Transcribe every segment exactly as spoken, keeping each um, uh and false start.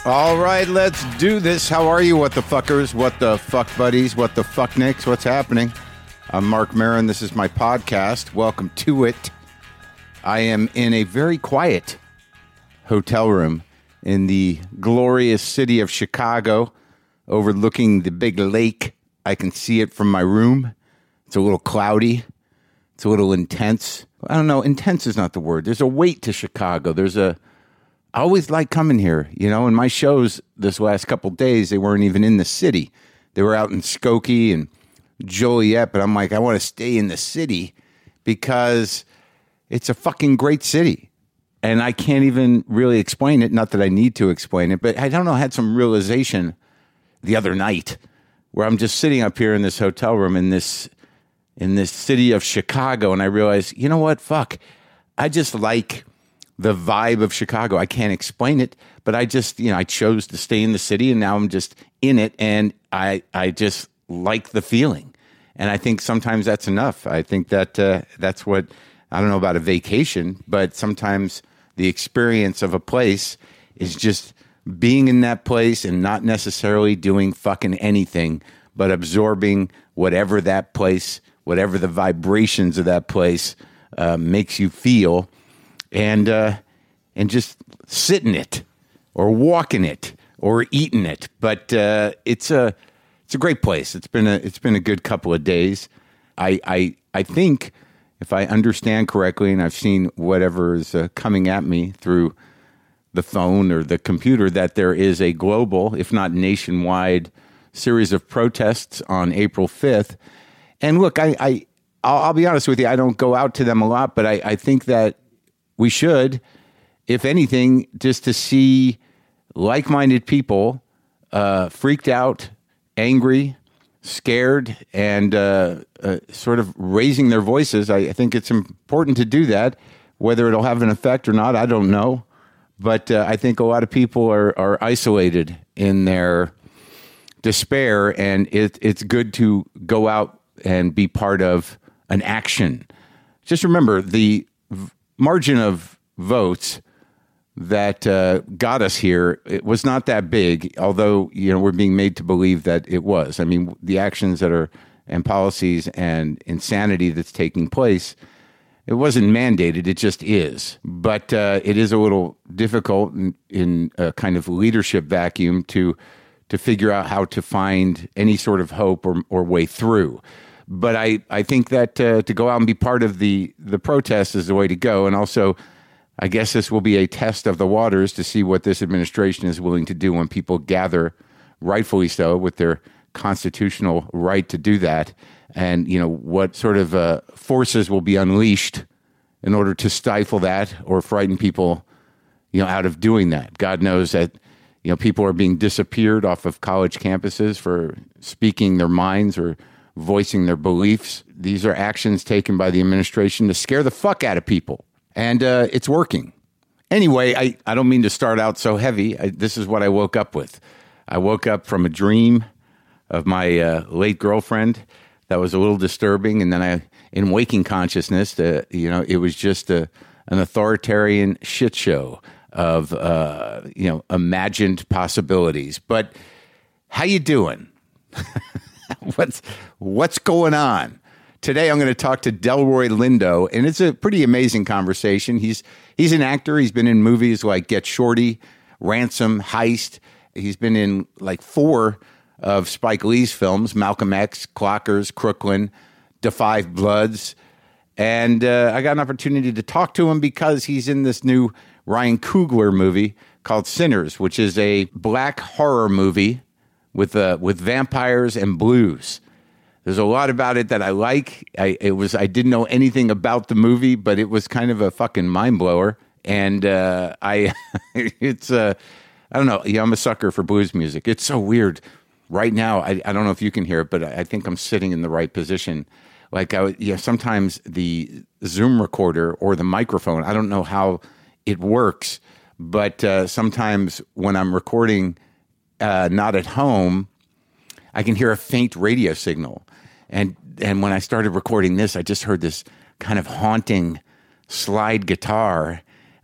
All right, let's do this. How are you, what the fuckers, what the fuck buddies, what the fuck nicks, what's happening? I'm Mark Maron. This is my podcast. Welcome to it. I am in a very quiet hotel room in the glorious city of Chicago, overlooking the big lake. I can see it from my room. It's a little cloudy. It's a little intense. I don't know. Intense is not the word. There's a weight to Chicago. There's a... I always like coming here, you know, in my shows this last couple days, they weren't even in the city. They were out in Skokie and Joliet, but I'm like, I want to stay in the city because it's a fucking great city. And I can't even really explain it. Not that I need to explain it, but I don't know, I had some realization the other night where I'm just sitting up here in this hotel room in this, in this city of Chicago. And I realized, you know what, fuck, I just like the vibe of Chicago. I can't explain it, but I just, you know, I chose to stay in the city and now I'm just in it and I I just like the feeling. And I think sometimes that's enough. I think that uh, that's what, I don't know about a vacation, but sometimes the experience of a place is just being in that place and not necessarily doing fucking anything, but absorbing whatever that place, whatever the vibrations of that place uh, makes you feel. And uh, and just sit in it, or walk in it, or eat in it. But uh, it's a it's a great place. It's been a it's been a good couple of days. I I I think if I understand correctly, and I've seen whatever is uh, coming at me through the phone or the computer, that there is a global, if not nationwide, series of protests on April fifth. And look, I, I I'll, I'll be honest with you, I don't go out to them a lot, but I, I think that we should, if anything, just to see like-minded people uh, freaked out, angry, scared, and uh, uh, sort of raising their voices. I, I think it's important to do that. Whether it'll have an effect or not, I don't know. But uh, I think a lot of people are, are isolated in their despair, and it, it's good to go out and be part of an action. Just remember, the margin of votes that uh, got us here, it was not that big, although, you know, we're being made to believe that it was. I mean, the actions that are, and policies and insanity that's taking place, it wasn't mandated, it just is. But uh, it is a little difficult in, in a kind of leadership vacuum to to figure out how to find any sort of hope or, or way through. But I, I think that uh, to go out and be part of the, the protest is the way to go. And also, I guess this will be a test of the waters to see what this administration is willing to do when people gather, rightfully so, with their constitutional right to do that. And, you know, what sort of uh, forces will be unleashed in order to stifle that or frighten people, you know, out of doing that. God knows that, you know, people are being disappeared off of college campuses for speaking their minds or voicing their beliefs. These are actions taken by the administration to scare the fuck out of people. And uh, it's working. Anyway, I, I don't mean to start out so heavy. I, this is what I woke up with. I woke up from a dream of my uh, late girlfriend that was a little disturbing. And then I, in waking consciousness, uh, you know, it was just a, an authoritarian shit show of, uh, you know, imagined possibilities. But how you doing? What's what's going on? Today I'm going to talk to Delroy Lindo, and it's a pretty amazing conversation. He's he's an actor. He's been in movies like Get Shorty, Ransom, Heist. He's been in like four of Spike Lee's films, Malcolm X, Clockers, Crooklyn, Da Five Bloods. And uh, I got an opportunity to talk to him because he's in this new Ryan Coogler movie called Sinners, which is a black horror movie with uh, with vampires and blues. There's a lot about it that I like. I it was I didn't know anything about the movie, but it was kind of a fucking mind blower. And uh, I it's uh, I don't know. Yeah, I'm a sucker for blues music. It's so weird. Right now, I, I don't know if you can hear it, but I think I'm sitting in the right position. Like I, yeah, sometimes the Zoom recorder or the microphone, I don't know how it works, but uh, sometimes when I'm recording uh, not at home, I can hear a faint radio signal. And and when I started recording this, I just heard this kind of haunting slide guitar.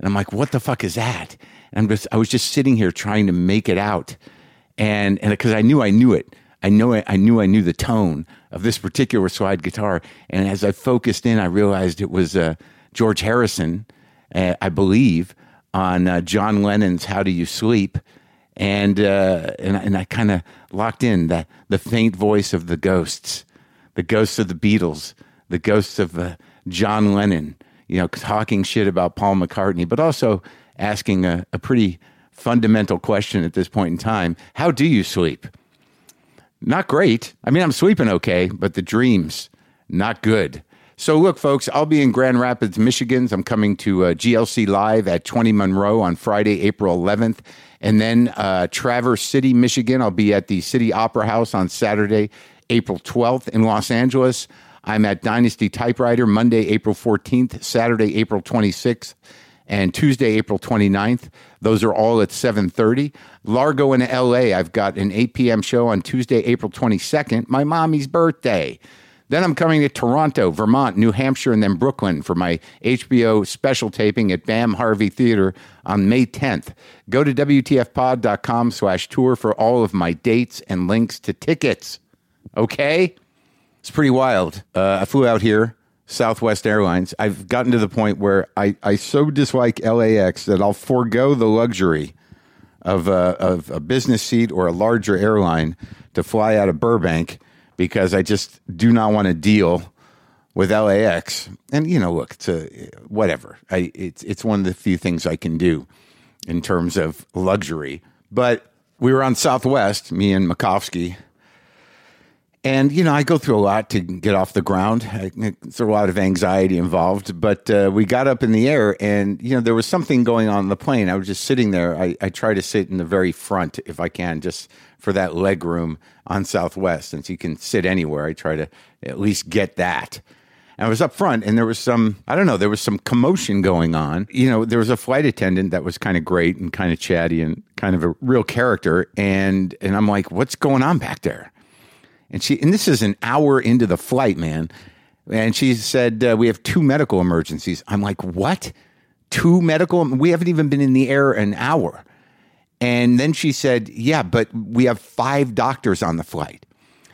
And I'm like, what the fuck is that? And I'm just, I was just sitting here trying to make it out. And and because I knew I knew it. I know I knew I knew the tone of this particular slide guitar. And as I focused in, I realized it was uh, George Harrison, uh, I believe, on uh, John Lennon's "How Do You Sleep," and uh, and, and I kind of locked in that the faint voice of the ghosts, the ghosts of the Beatles, the ghosts of uh, John Lennon, you know, talking shit about Paul McCartney, but also asking a, a pretty fundamental question at this point in time: how do you sleep? Not great. I mean, I'm sleeping okay, but the dreams, not good. So look, folks, I'll be in Grand Rapids, Michigan. I'm coming to uh, G L C Live at twenty Monroe on Friday, April eleventh. And then uh, Traverse City, Michigan. I'll be at the City Opera House on Saturday, April twelfth. In Los Angeles, I'm at Dynasty Typewriter Monday, April fourteenth, Saturday, April twenty-sixth, and Tuesday, April twenty-ninth. Those are all at seven thirty. Largo in L A, I've got an eight p.m. show on Tuesday, April twenty-second, my mommy's birthday. Then I'm coming to Toronto, Vermont, New Hampshire, and then Brooklyn for my H B O special taping at Bam Harvey Theater on May tenth. Go to W T F pod dot com slash tour for all of my dates and links to tickets. Okay? It's pretty wild. Uh, I flew out here, Southwest Airlines. I've gotten to the point where I, I so dislike L A X that I'll forego the luxury of a, of a business seat or a larger airline to fly out of Burbank because I just do not want to deal with L A X. And, you know, look, it's a, whatever. I, it's, it's one of the few things I can do in terms of luxury. But we were on Southwest, me and Makovsky. And, you know, I go through a lot to get off the ground. I, there's a lot of anxiety involved. But uh, we got up in the air and, you know, there was something going on in the plane. I was just sitting there. I, I try to sit in the very front if I can, just for that leg room on Southwest. Since you can sit anywhere, I try to at least get that. And I was up front and there was some, I don't know, there was some commotion going on. You know, there was a flight attendant that was kind of great and kind of chatty and kind of a real character. And and I'm like, what's going on back there? And she, and this is an hour into the flight, man. And she said, uh, we have two medical emergencies. I'm like, what? Two medical? We haven't even been in the air an hour. And then she said, yeah, but we have five doctors on the flight.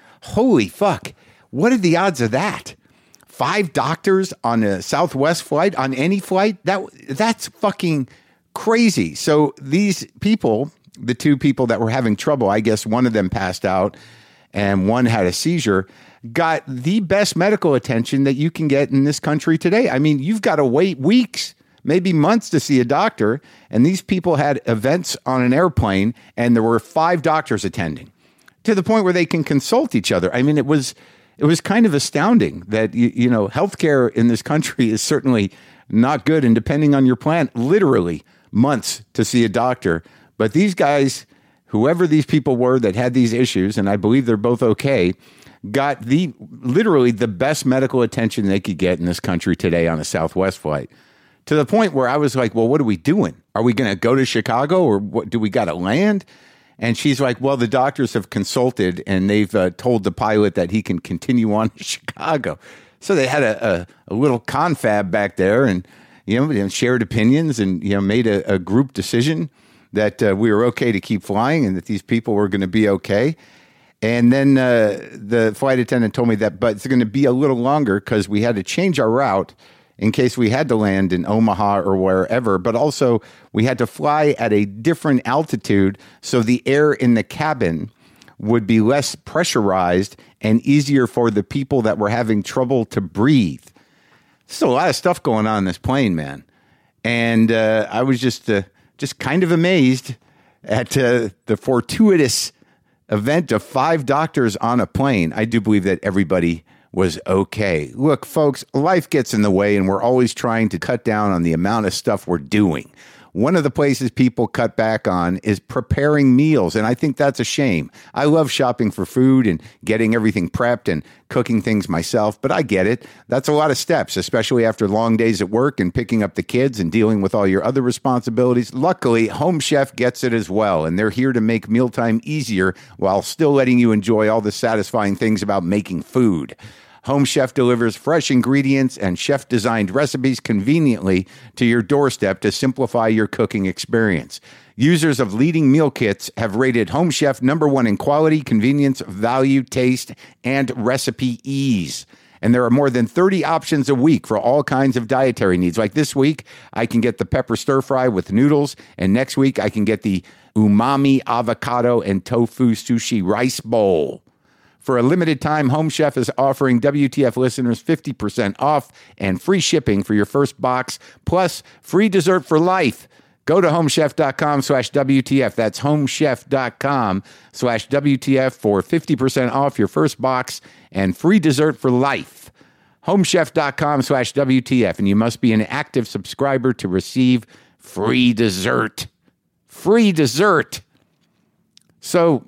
Holy fuck. What are the odds of that? Five doctors on a Southwest flight, on any flight? That That's fucking crazy. So these people, the two people that were having trouble, I guess one of them passed out and one had a seizure, got the best medical attention that you can get in this country today. I mean, you've got to wait weeks, maybe months to see a doctor. And these people had events on an airplane and there were five doctors attending to the point where they can consult each other. I mean, it was it was kind of astounding that, you, you know, healthcare in this country is certainly not good. And depending on your plan, literally months to see a doctor. But these guys, whoever these people were that had these issues, and I believe they're both okay, got the literally the best medical attention they could get in this country today on a Southwest flight. To the point where I was like, well, what are we doing? Are we going to go to Chicago or what, do we got to land? And she's like, well, the doctors have consulted and they've uh, told the pilot that he can continue on to Chicago. So they had a, a, a little confab back there and, you know, shared opinions and, you know, made a, a group decision that uh, we were okay to keep flying and that these people were going to be okay. And then uh, the flight attendant told me that, but it's going to be a little longer because we had to change our route in case we had to land in Omaha or wherever. But also we had to fly at a different altitude so the air in the cabin would be less pressurized and easier for the people that were having trouble to breathe. There's a lot of stuff going on in this plane, man. And uh, I was just... Uh, Just kind of amazed at uh, the fortuitous event of five doctors on a plane. I do believe that everybody was okay. Look, folks, life gets in the way, and we're always trying to cut down on the amount of stuff we're doing. One of the places people cut back on is preparing meals, and I think that's a shame. I love shopping for food and getting everything prepped and cooking things myself, but I get it. That's a lot of steps, especially after long days at work and picking up the kids and dealing with all your other responsibilities. Luckily, Home Chef gets it as well, and they're here to make mealtime easier while still letting you enjoy all the satisfying things about making food. Home Chef delivers fresh ingredients and chef-designed recipes conveniently to your doorstep to simplify your cooking experience. Users of leading meal kits have rated Home Chef number one in quality, convenience, value, taste, and recipe ease. And there are more than thirty options a week for all kinds of dietary needs. Like this week, I can get the pepper stir fry with noodles, and next week I can get the umami avocado and tofu sushi rice bowl. For a limited time, Home Chef is offering W T F listeners fifty percent off and free shipping for your first box, plus free dessert for life. Go to homechef.com slash WTF. That's homechef.com slash WTF for fifty percent off your first box and free dessert for life. Homechef.com slash WTF. And you must be an active subscriber to receive free dessert. Free dessert. So,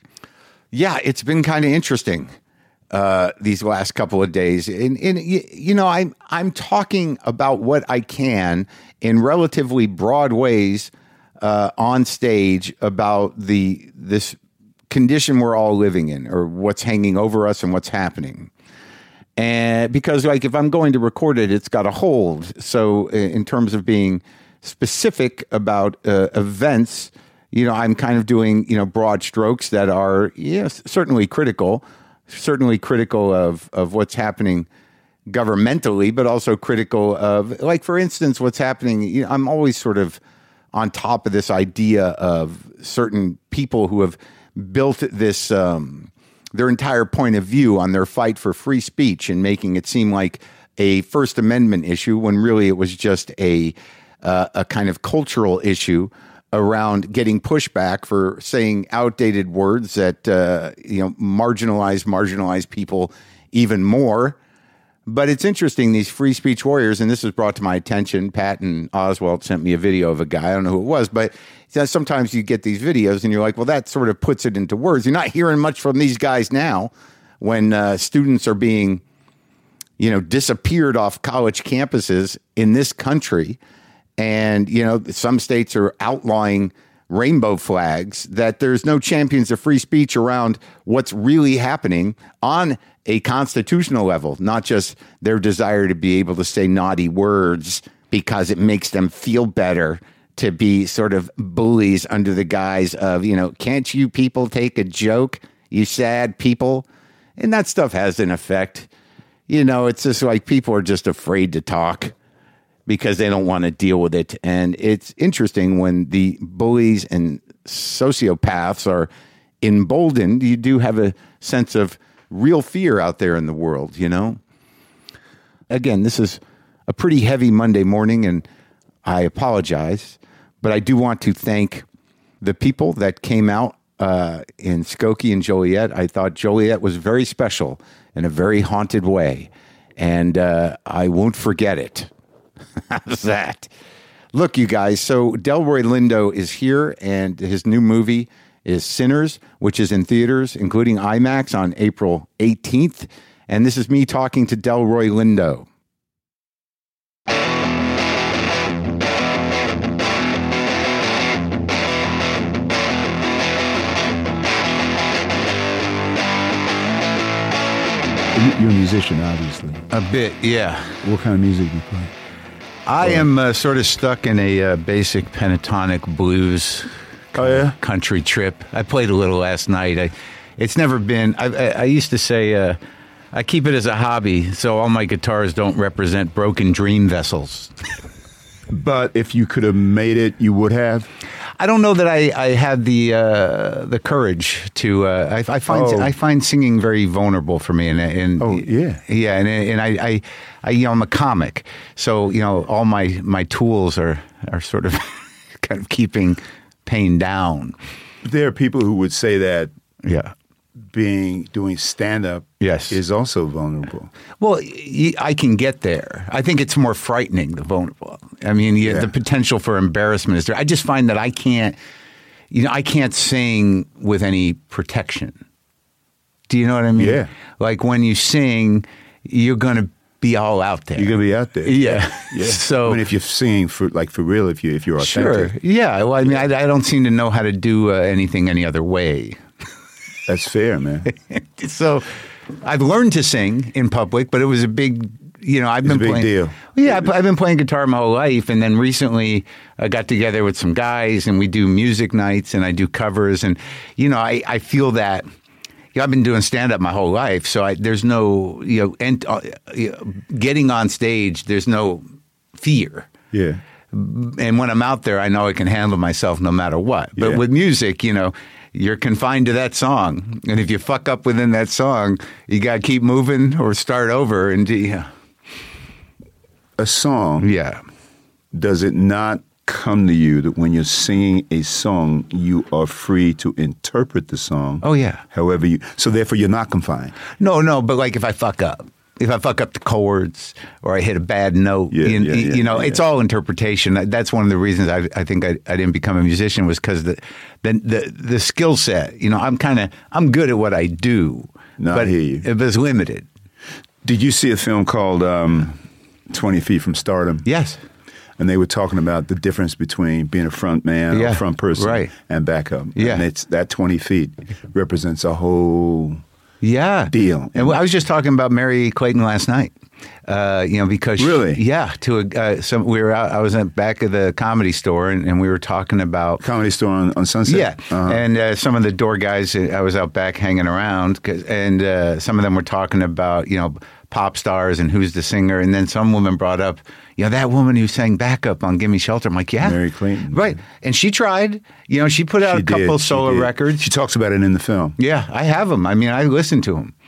yeah, it's been kind of interesting uh, these last couple of days. And, and you know, I'm, I'm talking about what I can in relatively broad ways uh, on stage about the this condition we're all living in, or what's hanging over us and what's happening. And because, like, if I'm going to record it, it's got to hold. So in terms of being specific about uh, events, you know, I'm kind of doing, you know, broad strokes that are, yes, certainly critical, certainly critical of, of what's happening governmentally, but also critical of, like, for instance, what's happening. You know, I'm always sort of on top of this idea of certain people who have built this, um, their entire point of view on their fight for free speech and making it seem like a First Amendment issue when really it was just a, uh, a kind of cultural issue around getting pushback for saying outdated words that, uh, you know, marginalize, marginalize people even more. But it's interesting, these free speech warriors, and this was brought to my attention. Pat and Oswald sent me a video of a guy. I don't know who it was, but sometimes you get these videos and you're like, well, that sort of puts it into words. You're not hearing much from these guys now when uh, students are being, you know, disappeared off college campuses in this country. And, you know, some states are outlawing rainbow flags, that there's no champions of free speech around what's really happening on a constitutional level, not just their desire to be able to say naughty words because it makes them feel better to be sort of bullies under the guise of, you know, can't you people take a joke, you sad people? And that stuff has an effect. You know, it's just like people are just afraid to talk because they don't want to deal with it. And it's interesting when the bullies and sociopaths are emboldened, you do have a sense of real fear out there in the world, you know? Again, this is a pretty heavy Monday morning, and I apologize, but I do want to thank the people that came out uh, in Skokie and Joliet. I thought Joliet was very special in a very haunted way, and uh, I won't forget it. How's that? Look, you guys, so Delroy Lindo is here, and his new movie is Sinners, which is in theaters, including IMAX, on April eighteenth. And this is me talking to Delroy Lindo. You're a musician, obviously. A bit, yeah. What kind of music do you play? I or, am uh, sort of stuck in a uh, basic pentatonic blues oh, yeah? country trip. I played a little last night. I, it's never been, I, I, I used to say, uh, I keep it as a hobby, so all my guitars don't represent broken dream vessels. But if you could have made it, you would have? I don't know that I, I had the uh, the courage to. Uh, I, I find oh. I find singing very vulnerable for me, and, and oh yeah, yeah, and and I, I, I you know I'm a comic, so you know all my, my tools are are sort of kind of keeping pain down. There are people who would say that yeah, being doing stand up yes is also vulnerable. Well, I can get there. I think it's more frightening, the vulnerable. I mean, yeah, yeah. the potential for embarrassment is there. I just find that I can't, you know, I can't sing with any protection. Do you know what I mean? Yeah. Like when you sing, you're going to be all out there. You're going to be out there. Yeah. Yeah. So I mean, if you're singing for like for real, if you if you're authentic. Sure. Yeah. Well, I mean, I, I don't seem to know how to do uh, anything any other way. That's fair, man. So, I've learned to sing in public, but it was a big, you know, I've It's been a big playing. deal. Yeah, I've, I've been playing guitar my whole life, and then recently I got together with some guys, and we do music nights, and I do covers, and you know, I, I feel that. You know, I've been doing stand up my whole life, so I, there's no, you know, and, uh, you know, getting on stage, there's no fear. Yeah. And when I'm out there, I know I can handle myself no matter what. But Yeah. with music, you know, you're confined to that song. And if you fuck up within that song, you got to keep moving or start over. And yeah. A song, Yeah. does it not come to you that when you're singing a song, you are free to interpret the song? Oh, yeah. However you, so therefore you're not confined. No, no, but like if I fuck up. If I fuck up the chords or I hit a bad note, Yeah, you, yeah, yeah, you know, yeah. it's all interpretation. That's one of the reasons I, I think I, I didn't become a musician was because the the the, the skill set. You know, I'm kind of I'm good at what I do, No, I but hear you. it was limited. Did you see a film called um, twenty Feet from Stardom? Yes. And they were talking about the difference between being a front man Yeah, or front person right. and backup. Yeah. And it's that twenty feet represents a whole Yeah. deal. And I was just talking about Mary Clayton last night. Uh, you know, because she- Really? yeah. To a, uh, some we were out. I was at back of the Comedy Store, and, and we were talking about Comedy Store on, on Sunset. yeah, Uh-huh. and uh, some of the door guys. uh, I was out back hanging around, 'cause- and uh, some of them were talking about you know pop stars and who's the singer, and then some woman brought up you know that woman who sang backup on "Gimme Shelter." I'm like, yeah, Mary Clayton. right? And she tried. You know, she put out She a couple did, she solo did. records. She talks about it in the film. Yeah, I have them. I mean, I listen to them.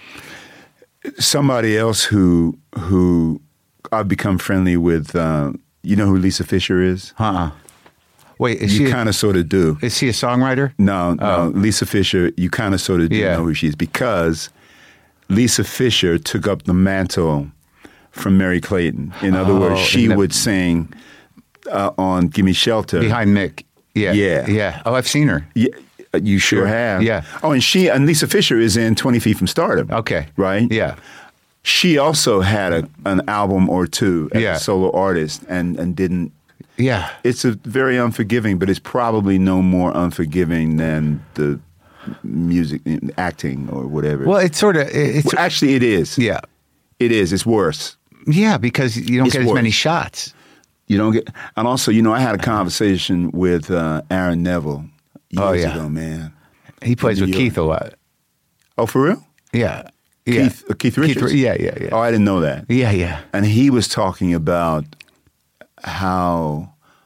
Somebody else who who I've become friendly with. Uh, you know who Lisa Fisher is? Uh-uh. Wait, is You she kind of sort of do. is she a songwriter? No, no. Oh. Lisa Fisher, you kind of sort of do Yeah. know who she is because Lisa Fisher took up the mantle from Mary Clayton. In other Oh, words, she in the- would sing uh, on "Gimme Shelter." Behind Mick. Yeah. Yeah. Yeah. Oh, I've seen her. Yeah, you sure have. Yeah. Oh, and she and Lisa Fisher is in twenty Feet from Stardom. Okay. Right. Yeah. She also had a, an album or two as Yeah. a solo artist, and and didn't. Yeah. It's a very unforgiving, but it's probably no more unforgiving than the music, acting, or whatever. Well, it's sort of it's Well, actually, it is. yeah. It is. It's worse. Yeah, because you don't It's get as worse. many shots. You don't get. And also, you know, I had a conversation with uh, Aaron Neville years Oh, yeah. ago, man. He plays New with York. Keith a lot. Oh, for real? Yeah. Yeah. Keith, uh, Keith Richards? yeah, yeah, yeah. Oh, I didn't know that. Yeah, yeah. And he was talking about how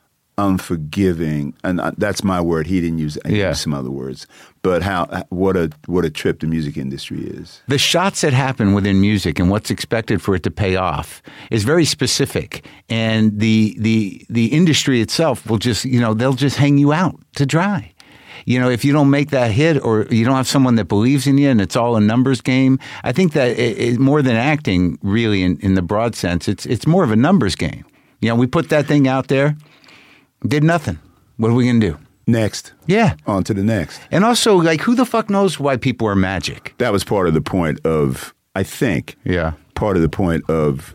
unforgiving, and uh, that's my word. He didn't use, I Yeah. used some other words, but how what a what a trip the music industry is. The shots that happen within music and what's expected for it to pay off is very specific, and the the the industry itself will just you know they'll just hang you out to dry. You know, if you don't make that hit or you don't have someone that believes in you and it's all a numbers game, I think that it, it, more than acting, really, in, in the broad sense, it's it's more of a numbers game. You know, we put that thing out there, did nothing. What are we going to do? Next, Yeah. on to the next. And also, like, who the fuck knows why people are magic? That was part of the point of, I think, Yeah. part of the point of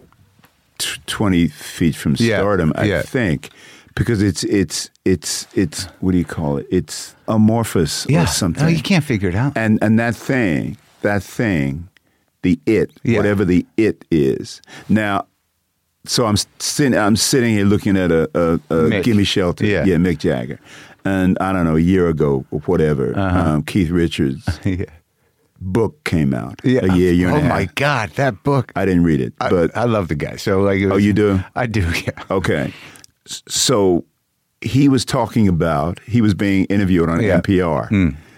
t- twenty feet from Yeah, stardom. I yeah. think because it's it's it's it's what do you call it? It's amorphous Yeah. or something. No, you can't figure it out. And and that thing, that thing, the it, Yeah. whatever the it is. Now, so I'm sitting, I'm sitting here looking at a, a, a Mick. "Gimme Shelter," Yeah. yeah, Mick Jagger, and I don't know, a year ago or whatever, Uh-huh. um, Keith Richards' yeah. book came out. a year, year and Oh a half. my God, that book. I didn't read it, I, but I love the guy. So like, it was, Oh, you do? I do. Yeah. okay. S- So he was talking about he was being interviewed on Yeah. N P R,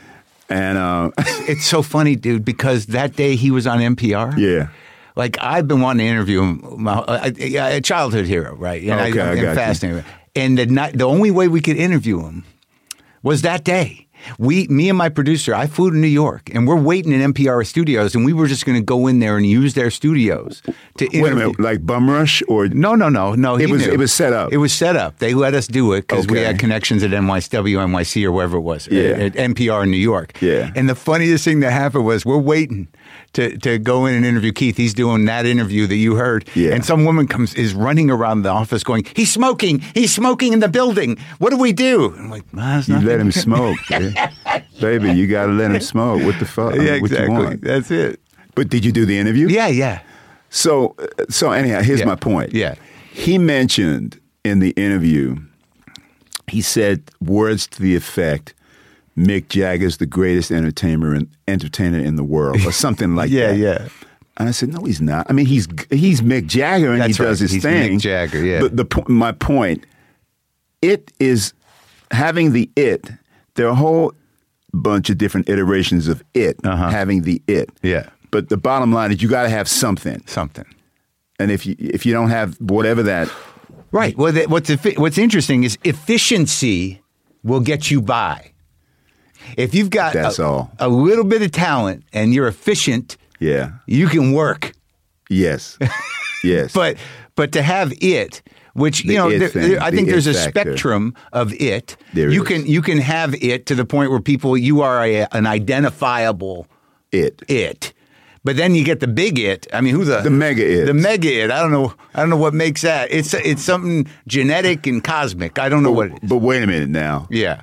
and uh, It's so funny, dude, because that day he was on N P R. yeah. Like I've been wanting to interview him, my, a, a childhood hero, right? And Okay, I I'm got you. fascinated. And the night, the only way we could interview him was that day. We, me and my producer, I flew to New York, and we're waiting in N P R studios, and we were just going to go in there and use their studios to interview. Wait a minute, like Bum Rush or No, no, no, no. It he was- knew. it was set up. It was set up. They let us do it because we Okay. had connections at N Y W, N Y C, or wherever it was, Yeah. at, at N P R in New York. Yeah. And the funniest thing that happened was we're waiting to, to go in and interview Keith. He's doing that interview that you heard. Yeah. And some woman comes is running around the office going, "He's smoking. He's smoking in the building. What do we do?" I'm like, nah, it's you nothing." let him smoke, baby. Baby, you got to let him smoke. What the fuck? Yeah, What you exactly. want? That's it. But did you do the interview? Yeah, yeah. So, so anyhow, here's Yeah. my point. Yeah. He mentioned in the interview, he said words to the effect, Mick Jagger's the greatest entertainer in, entertainer in the world, or something like Yeah, that. yeah. And I said, no, he's not. I mean, he's he's Mick Jagger, and That's he does right. his He's thing. Mick Jagger, yeah. But the po- my point, it is having the it. There are a whole bunch of different iterations of it, Uh-huh. having the it. Yeah. But the bottom line is you got to have something. Something. And if you if you don't have whatever that, Right. Well, that, what's effi- what's interesting is efficiency will get you by. If you've got That's a, all. a little bit of talent and you're efficient, yeah, you can work. yes, yes. But but to have it, which The you know, it there, thing, there- I the think it there's a factor. spectrum of it. There you is. can you can have it to the point where people you are a, an identifiable it. it. But then you get the big it. I mean, who the The mega it. The mega it. I don't know. I don't know what makes that. It's it's something genetic and cosmic. I don't know what. It is. But wait a minute now. Yeah.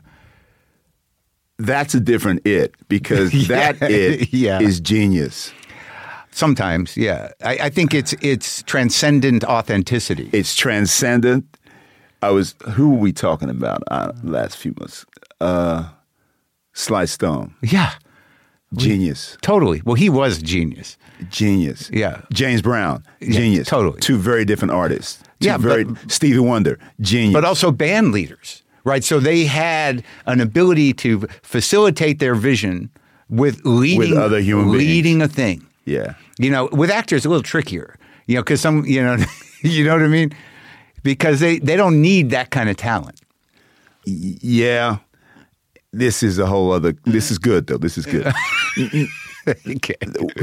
That's a different it because Yeah, that it yeah. is genius. Sometimes, yeah. I, I think it's it's transcendent authenticity. It's transcendent. I was who were we talking about uh, last few months? Uh, Sly Stone, Yeah. genius, Totally. Well, he was a genius. genius. Yeah. James Brown, genius. totally. Two very different artists. Two Yeah, very but- Stevie Wonder, genius. But also band leaders, right? So they had an ability to facilitate their vision with leading With other human beings. leading a thing. yeah, You know, with actors, a little trickier. You know, because some, you know, you know what I mean? Because they, they don't need that kind of talent. Y- yeah. This is a whole other. This is good though. This is good. Okay.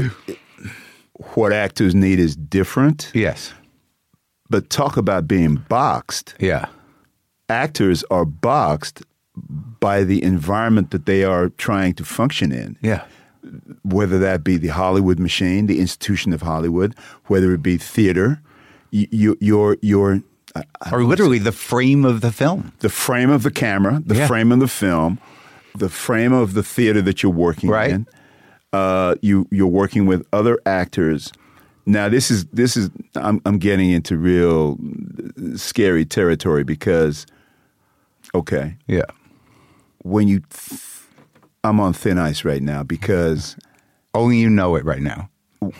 What actors need is different. Yes. But talk about being boxed. Yeah. Actors are boxed by the environment that they are trying to function in. Yeah. Whether that be the Hollywood machine, the institution of Hollywood, whether it be theater, you, you, you're, you're uh, Or literally the frame of the film. the frame of the camera, the Yeah. frame of the film, the frame of the theater that you're working Right. in. Uh, you, you're working with other actors. Now, this is this is I'm, I'm getting into real scary territory because, okay, Yeah. when you, th- I'm on thin ice right now because, Only you know it right now.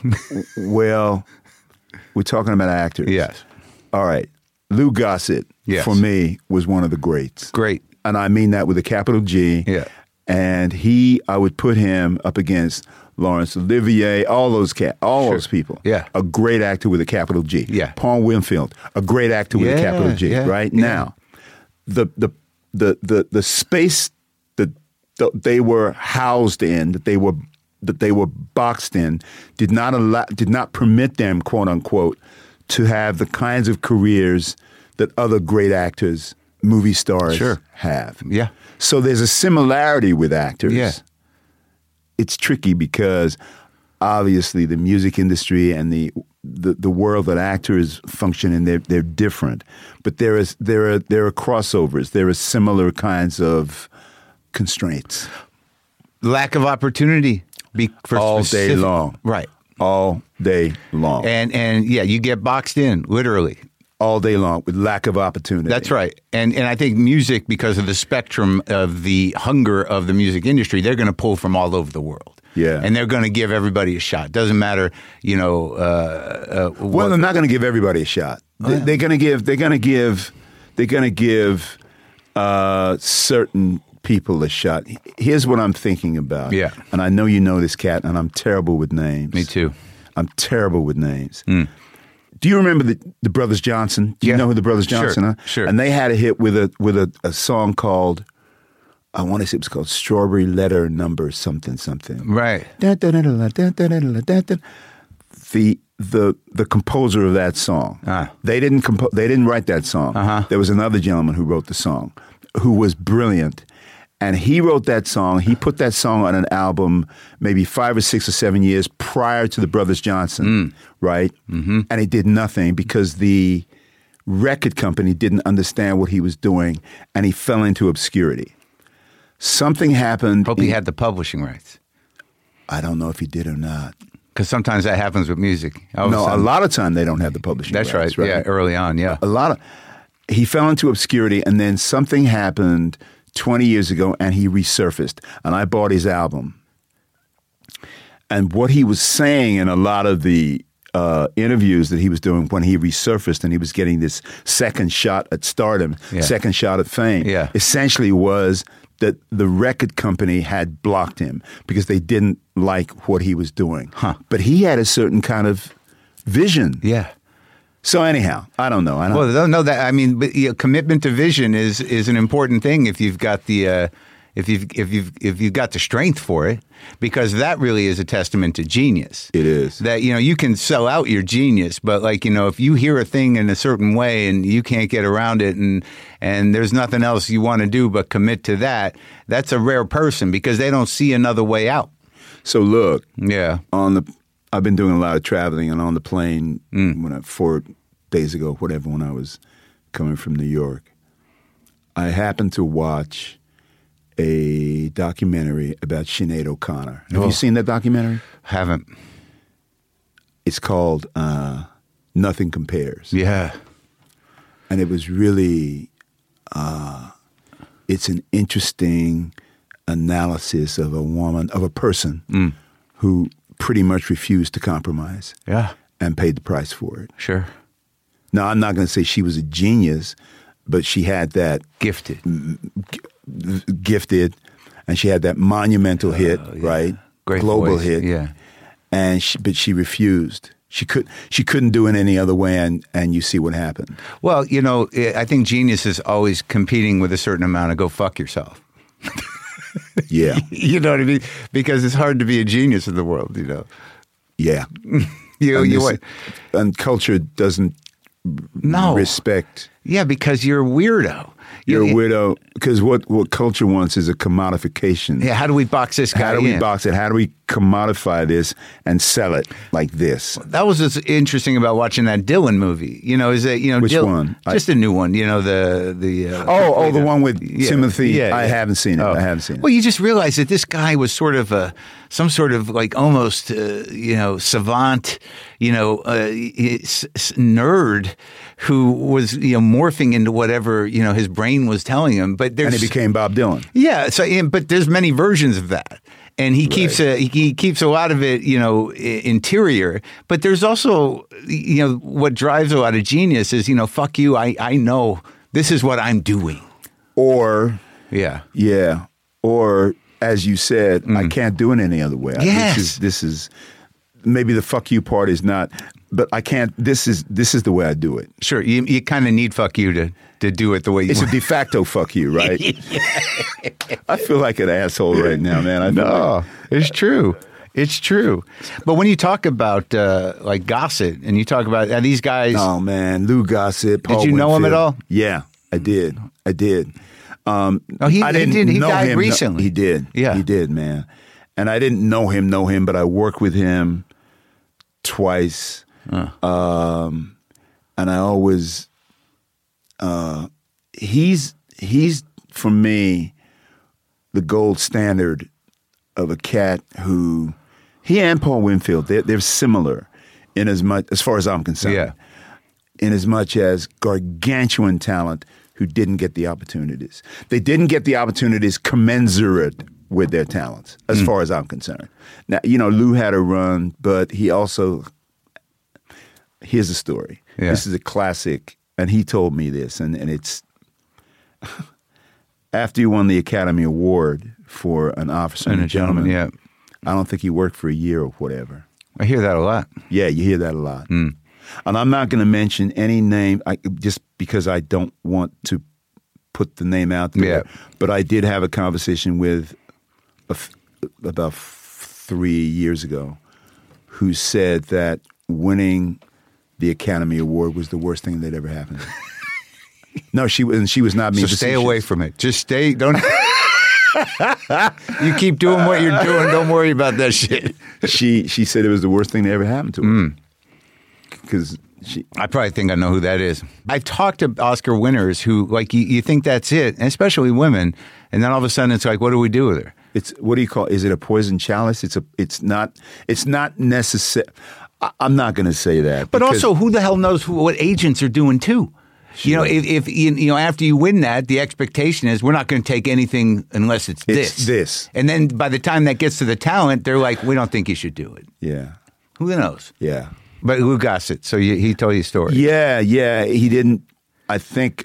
well, we're talking about actors. Yes. All right. Lou Gossett, Yes. for me, was one of the greats. Great. And I mean that with a capital G. Yeah. And he, I would put him up against Laurence Olivier, all those cat, all Sure. those people. Yeah. A great actor with a capital G. Yeah. Paul Winfield, a great actor with a Yeah, capital G. yeah, right yeah. now, the the the the the space that that they were housed in, that they were that they were boxed in, did not allow, did not permit them, quote unquote, to have the kinds of careers that other great actors, movie stars, Sure. have. Yeah. So there's a similarity with actors. Yeah. It's tricky because obviously the music industry and the the, the world that actors function in, they're, they're different. But there is there are there are crossovers. There are similar kinds of constraints. Lack of opportunity. Be, for All day specific- long. Right. All day long. And and yeah, you get boxed in, literally. all day long with lack of opportunity. That's right. And and I think music, because of the spectrum of the hunger of the music industry, they're going to pull from all over the world. Yeah. And they're going to give everybody a shot. Doesn't matter, you know. Uh, uh, Well, what- they're not going to give everybody a shot. Oh, They- yeah. They're going to give. They're going to give. They're going to give uh, certain people a shot. Here's what I'm thinking about. Yeah. And I know you know this, Cat, and I'm terrible with names. Me too. I'm terrible with names. Do you remember the, the Brothers Johnson? Do you Yeah. know who the Brothers Sure, Johnson are? sure. And they had a hit with a with a, a song called, I want to say it was called Strawberry Letter Number something something. Right. The the the composer of that song. Ah. They didn't compo- they didn't write that song. Uh-huh. There was another gentleman who wrote the song, who was brilliant. And he wrote that song. He put that song on an album maybe five or six or seven years prior to the Brothers Johnson, right? Mm-hmm. And it did nothing because the record company didn't understand what he was doing, and he fell into obscurity. Something happened. Hope in- he had the publishing rights. I don't know if he did or not. Because sometimes that happens with music. All of No, a sudden- lot of time they don't have the publishing That's right. rights, Yeah, early on. Yeah. A lot of he fell into obscurity, and then something happened twenty years ago, and he resurfaced, and I bought his album. And what he was saying in a lot of the uh, interviews that he was doing when he resurfaced and he was getting this second shot at stardom, Yeah. second shot at fame, Yeah. essentially was that the record company had blocked him because they didn't like what he was doing. Huh. But he had a certain kind of vision. Yeah. So anyhow, I don't know. I don't Well, no, no, that I mean, but, you know, commitment to vision is is an important thing if you've got the uh, if you've if you've if you've got the strength for it, because that really is a testament to genius. It is. That, you know, you can sell out your genius, but like, you know, if you hear a thing in a certain way and you can't get around it, and and there's nothing else you want to do but commit to that, that's a rare person because they don't see another way out. So look, Yeah. on the I've been doing a lot of traveling, and on the plane Mm. when I, four days ago, whatever, when I was coming from New York, I happened to watch a documentary about Sinead O'Connor. Have Oh. you seen that documentary? Haven't. It's called uh, Nothing Compares. Yeah. And it was really, uh, it's an interesting analysis of a woman, of a person Mm. who pretty much refused to compromise Yeah. and paid the price for it. Sure. Now, I'm not going to say she was a genius, but she had that Gifted. g- gifted, and she had that monumental hit, Oh, yeah. right? Great Global voice. hit. Yeah. And she, but she refused. She could. She couldn't do it any other way, and, and you see what happened. Well, you know, I think genius is always competing with a certain amount of go fuck yourself. Yeah, You know what I mean? Because it's hard to be a genius in the world, you know. yeah. You, and, you this- want, and culture doesn't no. respect. Yeah, because you're a weirdo. You're a You- widow because what, what culture wants is a commodification. Yeah, how do we box this guy How do we in? box it? How do we commodify this and sell it like this? That was what's interesting about watching that Dylan movie. You know, is that, you know, Which Dylan- one? I- Just a new one. You know, the the uh, Oh, oh, the one with Yeah, Timothy. yeah, I yeah. haven't seen it. Oh. I haven't seen it. Well, you just realize that this guy was sort of a some sort of like almost uh, you know savant, you know, uh, s- s- nerd who was you know morphing into whatever you know his brain was telling him. But there's and he became Bob Dylan. yeah, so and- but there's many versions of that. And he keeps a, he, he keeps a lot of it, you know, i- interior. But there's also, you know, what drives a lot of genius is, you know, fuck you. I, I know this is what I'm doing. Or, Yeah. yeah, or as you said, I can't do it any other way. Yes. This is, this is maybe the fuck you part is not, but I can't. This is this is the way I do it. Sure. You, you kind of need fuck you to, to do it the way you It's a want. de facto fuck you, right? I feel like an asshole right now, man. I feel No, like, it's true. It's true. But when you talk about uh, like Gossett and you talk about uh, these guys, oh man, Lou Gossett. Paul you know him at Winfield. all? Yeah, I did. I did. Um, Oh, he- I he didn't did. He know died him. no- recently. he did. Yeah. he did, man. And I didn't know him, know him, but I worked with him twice. Um, and I always, uh, he's he's for me the gold standard of a cat who he and Paul Winfield they're, they're similar in as much as far as I'm concerned. Yeah. In as much as gargantuan talent who didn't get the opportunities. They didn't get the opportunities commensurate with their talents, as far as I'm concerned. Now, you know, Lou had a run, but he also, here's a story. Yeah. This is a classic, and he told me this, and, and it's, after he won the Academy Award for An Officer and, And a a Gentleman, Gentleman, yeah. I don't think he worked for a year or whatever. I hear that a lot. Yeah, you hear that a lot. Mm. And I'm not going to mention any name I, just because I don't want to put the name out there. Yeah. But I did have a conversation with a f- about f- three years ago who said that winning the Academy Award was the worst thing that ever happened. No, she was. She was not being So stay facetious. away from it. Just stay. Don't. You keep doing what you're doing. Don't worry about that shit. She she said it was the worst thing that ever happened to her Mm. because she. I probably think I know who that is. I've talked to Oscar winners who, like, you, you think that's it, and especially women, and then all of a sudden it's like, what do we do with her? It's what do you call? Is it a poison chalice? It's a. It's not. It's not necessary. I'm not going to say that. But also, who the hell knows who, what agents are doing too? Sure. You know, if, if you know after you win that, the expectation is we're not going to take anything unless it's, it's this. This. And then by the time that gets to the talent, they're like, we don't think you should do it. Yeah. Who knows? Yeah. But Lou Gossett, so you, he told you a story. Yeah, yeah. He didn't. I think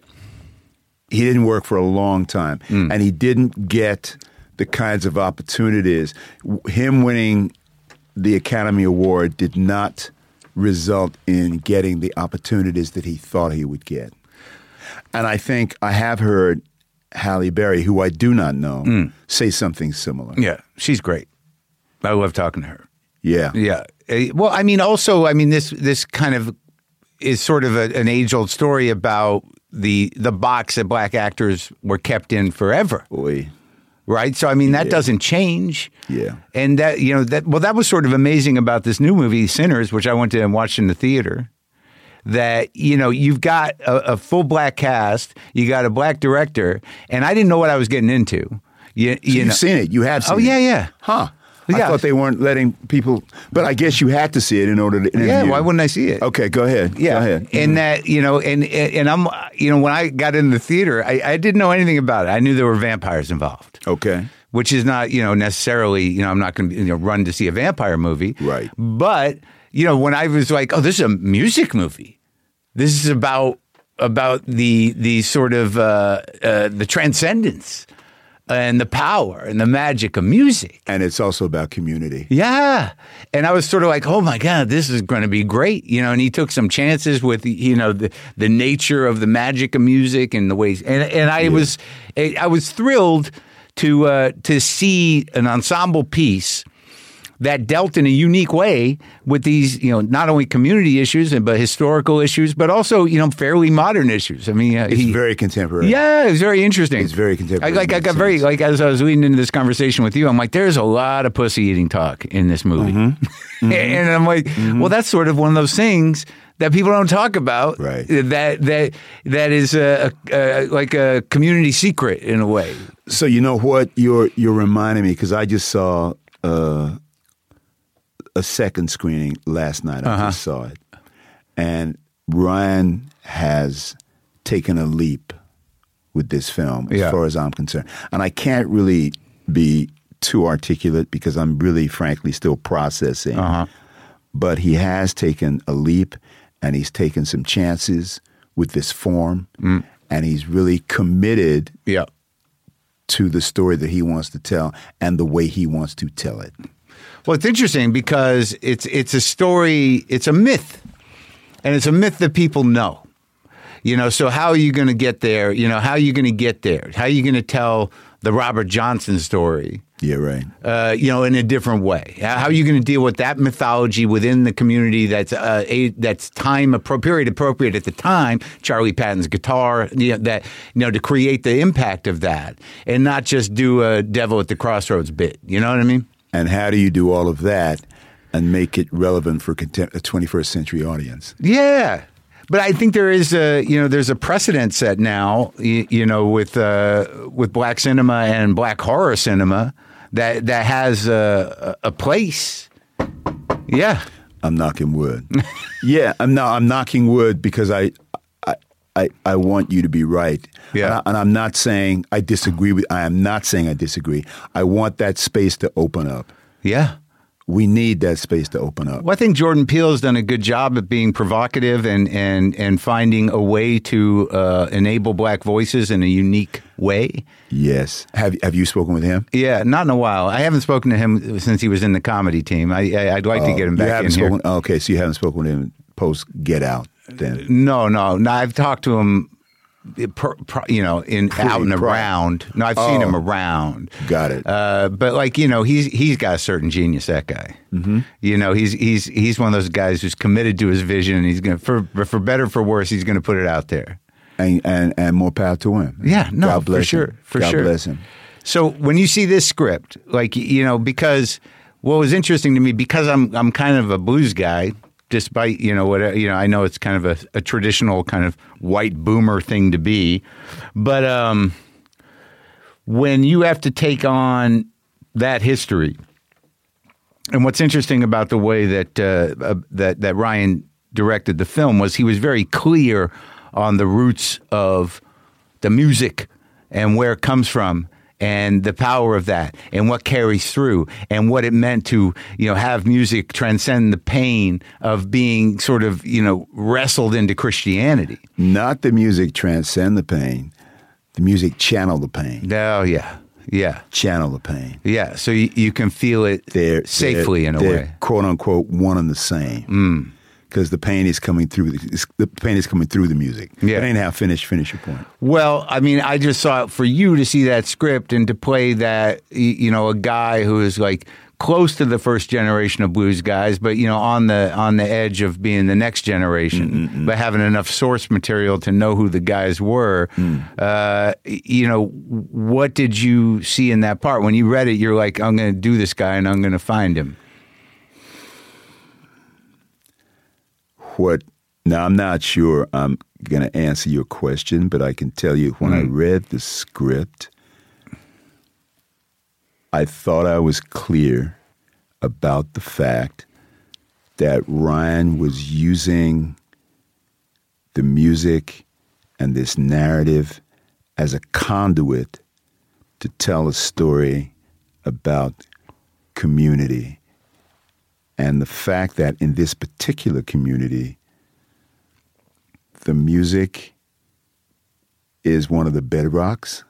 he didn't work for a long time, mm. and he didn't get the kinds of opportunities. Him winning the Academy Award did not result in getting the opportunities that he thought he would get. And I think I have heard Halle Berry, who I do not know, mm. say something similar. Yeah, she's great. I love talking to her. Yeah. Yeah. Well, I mean, also, I mean, this this kind of is sort of a, an age-old story about the the box that black actors were kept in forever. Boy. Right? So, I mean, that yeah. doesn't change. Yeah. And that, you know, that well, that was sort of amazing about this new movie, Sinners, which I went to and watched in the theater, that, you know, you've got a, a full black cast, you got a black director, and I didn't know what I was getting into. You, so you you've know. seen it. You have seen oh, it. Oh, yeah, yeah. Huh. Yeah. I thought they weren't letting people, but I guess you had to see it in order to interview. Yeah, why wouldn't I see it? Okay, go ahead. Yeah, go ahead. And mm-hmm. that, you know, and and I'm, you know, when I got in the theater, I, I didn't know anything about it. I knew there were vampires involved. Okay. Which is not, you know, necessarily, you know, I'm not going to you know, run to see a vampire movie. Right. But, you know, when I was like, oh, this is a music movie. This is about about the the sort of uh, uh, the transcendence and the power and the magic of music. And it's also about community. Yeah. And I was sort of like, oh, my God, this is going to be great. You know, and he took some chances with, you know, the, the nature of the magic of music and the ways. And, and I yeah. was I was thrilled to uh, to see an ensemble piece that dealt in a unique way with these, you know, not only community issues, but historical issues, but also, you know, fairly modern issues. I mean, uh, it's he, very contemporary. Yeah, it's very interesting. It's very contemporary. I, like I got very, like as I was leading into this conversation with you, I'm like, there's a lot of pussy eating talk in this movie. Mm-hmm. Mm-hmm. And I'm like, mm-hmm. well, that's sort of one of those things that people don't talk about. Right. That that that is a, a, a like a community secret in a way. So you know what you're you're reminding me, because I just saw uh, a second screening last night. I uh-huh. just saw it, and Ryan has taken a leap with this film, as yeah. far as I'm concerned. And I can't really be too articulate because I'm really, frankly, still processing. Uh-huh. But he has taken a leap, and he's taken some chances with this form, mm. and he's really committed yeah. to the story that he wants to tell and the way he wants to tell it. Well, it's interesting because it's it's a story, it's a myth, and it's a myth that people know. You know, so how are you going to get there? You know, how are you going to get there? How are you going to tell the Robert Johnson story? Yeah, right. Uh, you know, in a different way. How are you going to deal with that mythology within the community that's uh, a, that's time appropriate, appropriate at the time? Charlie Patton's guitar, you know, that you know, to create the impact of that, and not just do a Devil at the Crossroads bit. You know what I mean? And how do you do all of that and make it relevant for a twenty-first century audience? Yeah. But I think there is a, you know, there's a precedent set now, you, you know, with uh, with black cinema and black horror cinema that that has a, a place. Yeah, I'm knocking wood. yeah, I'm not. I'm knocking wood because I, I, I, I want you to be right. Yeah, and, I, and I'm not saying I disagree with. I am not saying I disagree. I want that space to open up. Yeah. We need that space to open up. Well, I think Jordan Peele has done a good job of being provocative and and, and finding a way to uh, enable black voices in a unique way. Yes. Have Have you spoken with him? Yeah, not in a while. I haven't spoken to him since he was in the comedy team. I, I, I'd like uh, to get him back in spoken, here. Okay, so you haven't spoken with him post Get Out then? No, no. No, I've talked to him. Per, per, you know, in Pretty out and proud. around. No, I've seen oh, him around. Got it. Uh, but like you know, he's he's got a certain genius. That guy. Mm-hmm. You know, he's he's he's one of those guys who's committed to his vision, and he's gonna for for better or for worse, he's gonna put it out there. And and, and more power to him. Yeah, no, God bless for sure, him. for God sure. bless him. So when you see this script, like you know, because what was interesting to me, because I'm I'm kind of a blues guy. Despite, you know, what, you know, I know it's kind of a, a traditional kind of white boomer thing to be. But um, when you have to take on that history. And what's interesting about the way that uh, uh, that that Ryan directed the film was he was very clear on the roots of the music and where it comes from and the power of that and what carries through and what it meant to, you know, have music transcend the pain of being sort of, you know, wrestled into Christianity. Not the music transcend the pain. The music channel the pain. Oh, yeah. Yeah. Channel the pain. Yeah. So you, you can feel it they're, safely they're, in a they're way. Quote unquote one and the same. Because mm. the pain is coming through the pain is coming through the music. Yeah. But anyhow, finish finish your point. Well, I mean, I just saw it for you to see that script and to play that, you know, a guy who is like close to the first generation of blues guys, but, you know, on the on the edge of being the next generation, Mm-mm-mm. but having enough source material to know who the guys were. Mm. Uh, you know, what did you see in that part? When you read it, you're like, I'm going to do this guy and I'm going to find him. What? Now, I'm not sure I'm going to answer your question, but I can tell you when mm. I read the script, I thought I was clear about the fact that Ryan was using the music and this narrative as a conduit to tell a story about community. And the fact that in this particular community, the music is one of the bedrocks.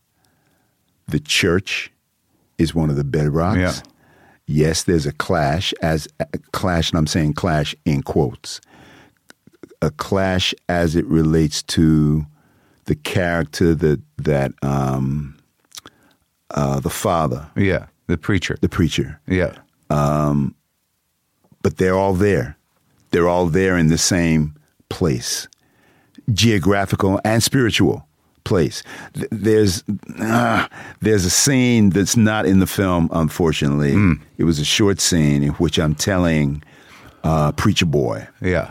The church is one of the bedrocks. Yeah. Yes, there's a clash, as a clash, and I'm saying clash in quotes. A clash as it relates to the character that that um, uh, the father. Yeah, the preacher. The preacher. Yeah. Um, but they're all there. They're all there in the same place, geographical and spiritual place. There's uh, there's a scene that's not in the film, unfortunately. Mm. It was a short scene in which I'm telling uh, Preacher Boy. Yeah.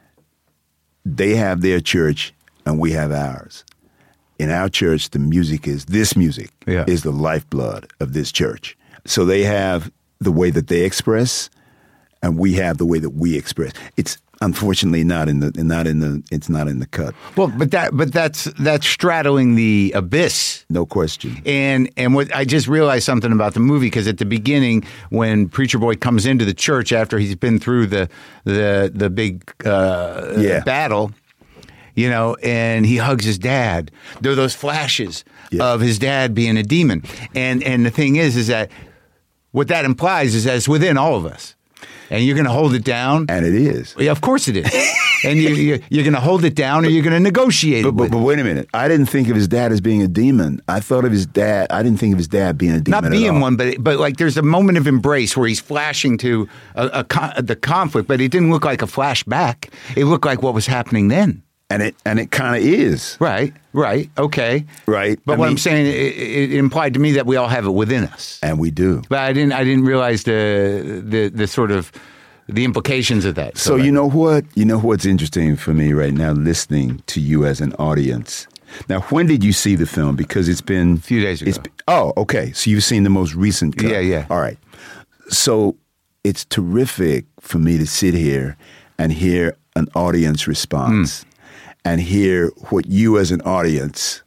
They have their church and we have ours. In our church, the music is, this music yeah. is the lifeblood of this church. So they have the way that they express and we have the way that we express. It's unfortunately not in the not in the it's not in the cut. Well, but that but that's that's straddling the abyss. No question. And and what I just realized something about the movie, because at the beginning when Preacher Boy comes into the church after he's been through the the the big uh, yeah. battle, you know, and he hugs his dad. There are those flashes yeah. of his dad being a demon. And and the thing is is that what that implies is that it's within all of us. And you're going to hold it down. And it is. Yeah, of course it is. And you, you, you're going to hold it down or you're going to negotiate but, it but, with but wait a minute. I didn't think of his dad as being a demon. I thought of his dad. I didn't think of his dad being a demon Not being at all. one, but but like there's a moment of embrace where he's flashing to a, a, the conflict, but it didn't look like a flashback. It looked like what was happening then. And it and it kind of is. Right, right, okay. Right. But I what mean, I'm saying, it, it implied to me that we all have it within us. And we do. But I didn't I didn't realize the the, the sort of the implications of that. So, so you know what? You know what's interesting for me right now, listening to you as an audience. Now, when did you see the film? Because it's been... A few days ago. It's been, oh, okay. So you've seen the most recent cut. Yeah, yeah. All right. So it's terrific for me to sit here and hear an audience response mm. and hear what you as an audience,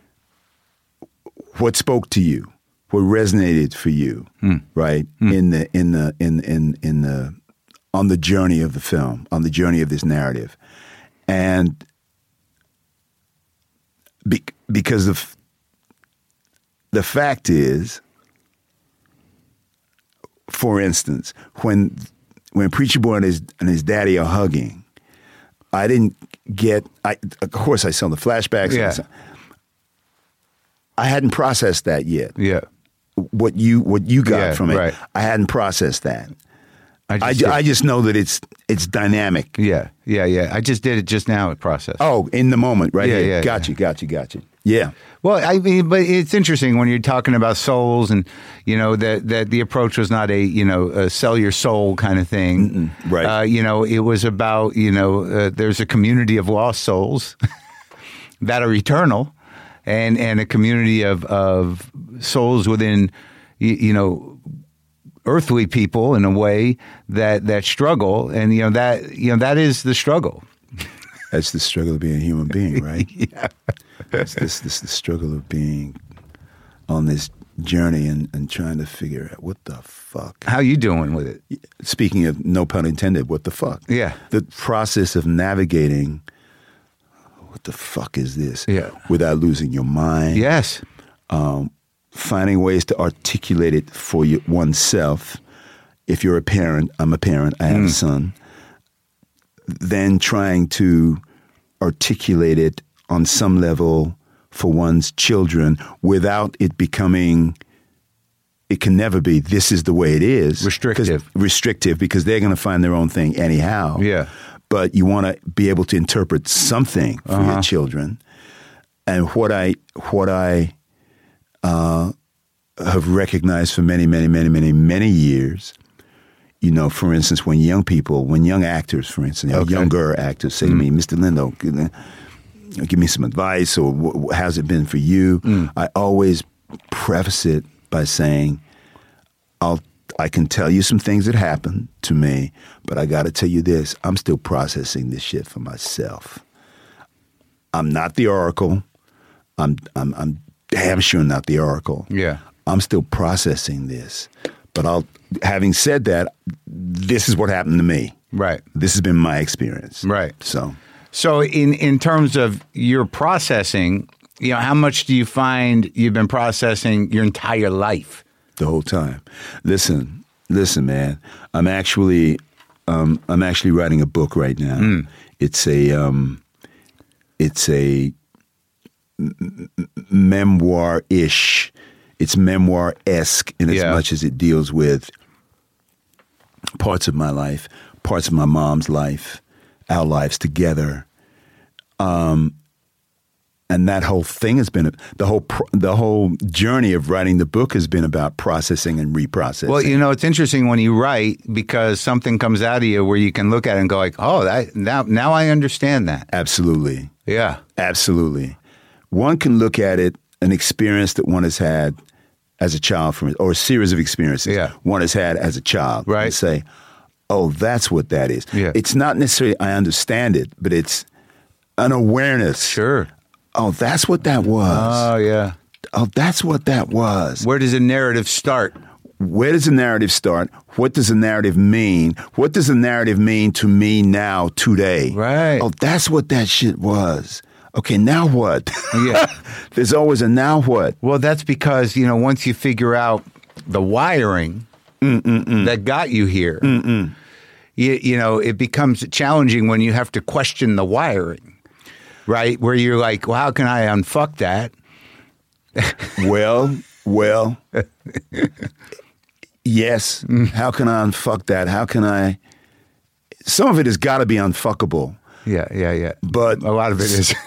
what spoke to you, what resonated for you, mm. right? Mm. In the, in the, in, in, in the, on the journey of the film, on the journey of this narrative. And be, because of the fact is, for instance, when when Preacher Boy and his, and his daddy are hugging, I didn't get, I, of course I saw the flashbacks. Yeah. I hadn't processed that yet. Yeah. What you what you got yeah, from it, right. I hadn't processed that. I I, just, I just know that it's it's dynamic. Yeah, yeah, yeah. I just did it just now at process. Oh, in the moment, right? Yeah, here. yeah. Got yeah. you, got you, got you. Yeah. Well, I mean, but it's interesting when you're talking about souls, and you know that that the approach was not a you know a sell your soul kind of thing, Mm-mm, right? Uh, you know, it was about you know uh, there's a community of lost souls that are eternal, and and a community of of souls within. you, you know, earthly people in a way that that struggle, and you know that you know that is the struggle. That's the struggle of being a human being, right? Yeah. It's this, this the struggle of being on this journey and, and trying to figure out what the fuck. How you doing with it? Speaking of no pun intended, what the fuck? Yeah. The process of navigating what the fuck is this? Yeah. Without losing your mind. Yes. Um, finding ways to articulate it for you, oneself. If you're a parent, I'm a parent, I have mm. a son. Then trying to articulate it on some level for one's children without it becoming, it can never be, this is the way it is. Restrictive. Restrictive, because they're going to find their own thing anyhow. Yeah. But you want to be able to interpret something for uh-huh. your children. And what I, what I uh, have recognized for many, many, many, many, many years, you know, for instance, when young people, when young actors, for instance, okay. younger actors say mm. to me, Mister Lindo, give me some advice, or how's it been for you? Mm. I always preface it by saying, I'll, I can tell you some things that happened to me, but I got to tell you this, I'm still processing this shit for myself. I'm not the oracle. I'm, I'm, I'm damn sure not the oracle. Yeah. I'm still processing this. But I'll, having said that, this is what happened to me. Right. This has been my experience. Right. So, so in, in terms of your processing, you know, how much do you find you've been processing your entire life? The whole time. Listen, listen, man. I'm actually, um, I'm actually writing a book right now. Mm. It's a, um, it's a m- memoir-ish. It's memoir-esque in as yeah. much as it deals with parts of my life, parts of my mom's life, our lives together. Um, and that whole thing has been, the whole the whole journey of writing the book has been about processing and reprocessing. Well, you know, it's interesting when you write, because something comes out of you where you can look at it and go like, oh, that, now, now I understand that. Absolutely. Yeah. Absolutely. One can look at it, an experience that one has had as a child, from, or a series of experiences yeah. one has had as a child, right? And say, oh, that's what that is. Yeah. It's not necessarily I understand it, but it's an awareness. Sure. Oh, that's what that was. Oh, yeah. Oh, that's what that was. Where does a narrative start? Where does the narrative start? What does the narrative mean? What does the narrative mean to me now, today? Right. Oh, that's what that shit was. Okay, now what? Yeah. There's always a now what. Well, that's because, you know, once you figure out the wiring Mm-mm-mm. that got you here, you, you know, it becomes challenging when you have to question the wiring, right? Where you're like, well, how can I unfuck that? well, well, yes. How can I unfuck that? How can I? Some of it has got to be unfuckable. Yeah, yeah, yeah. But a lot of it is.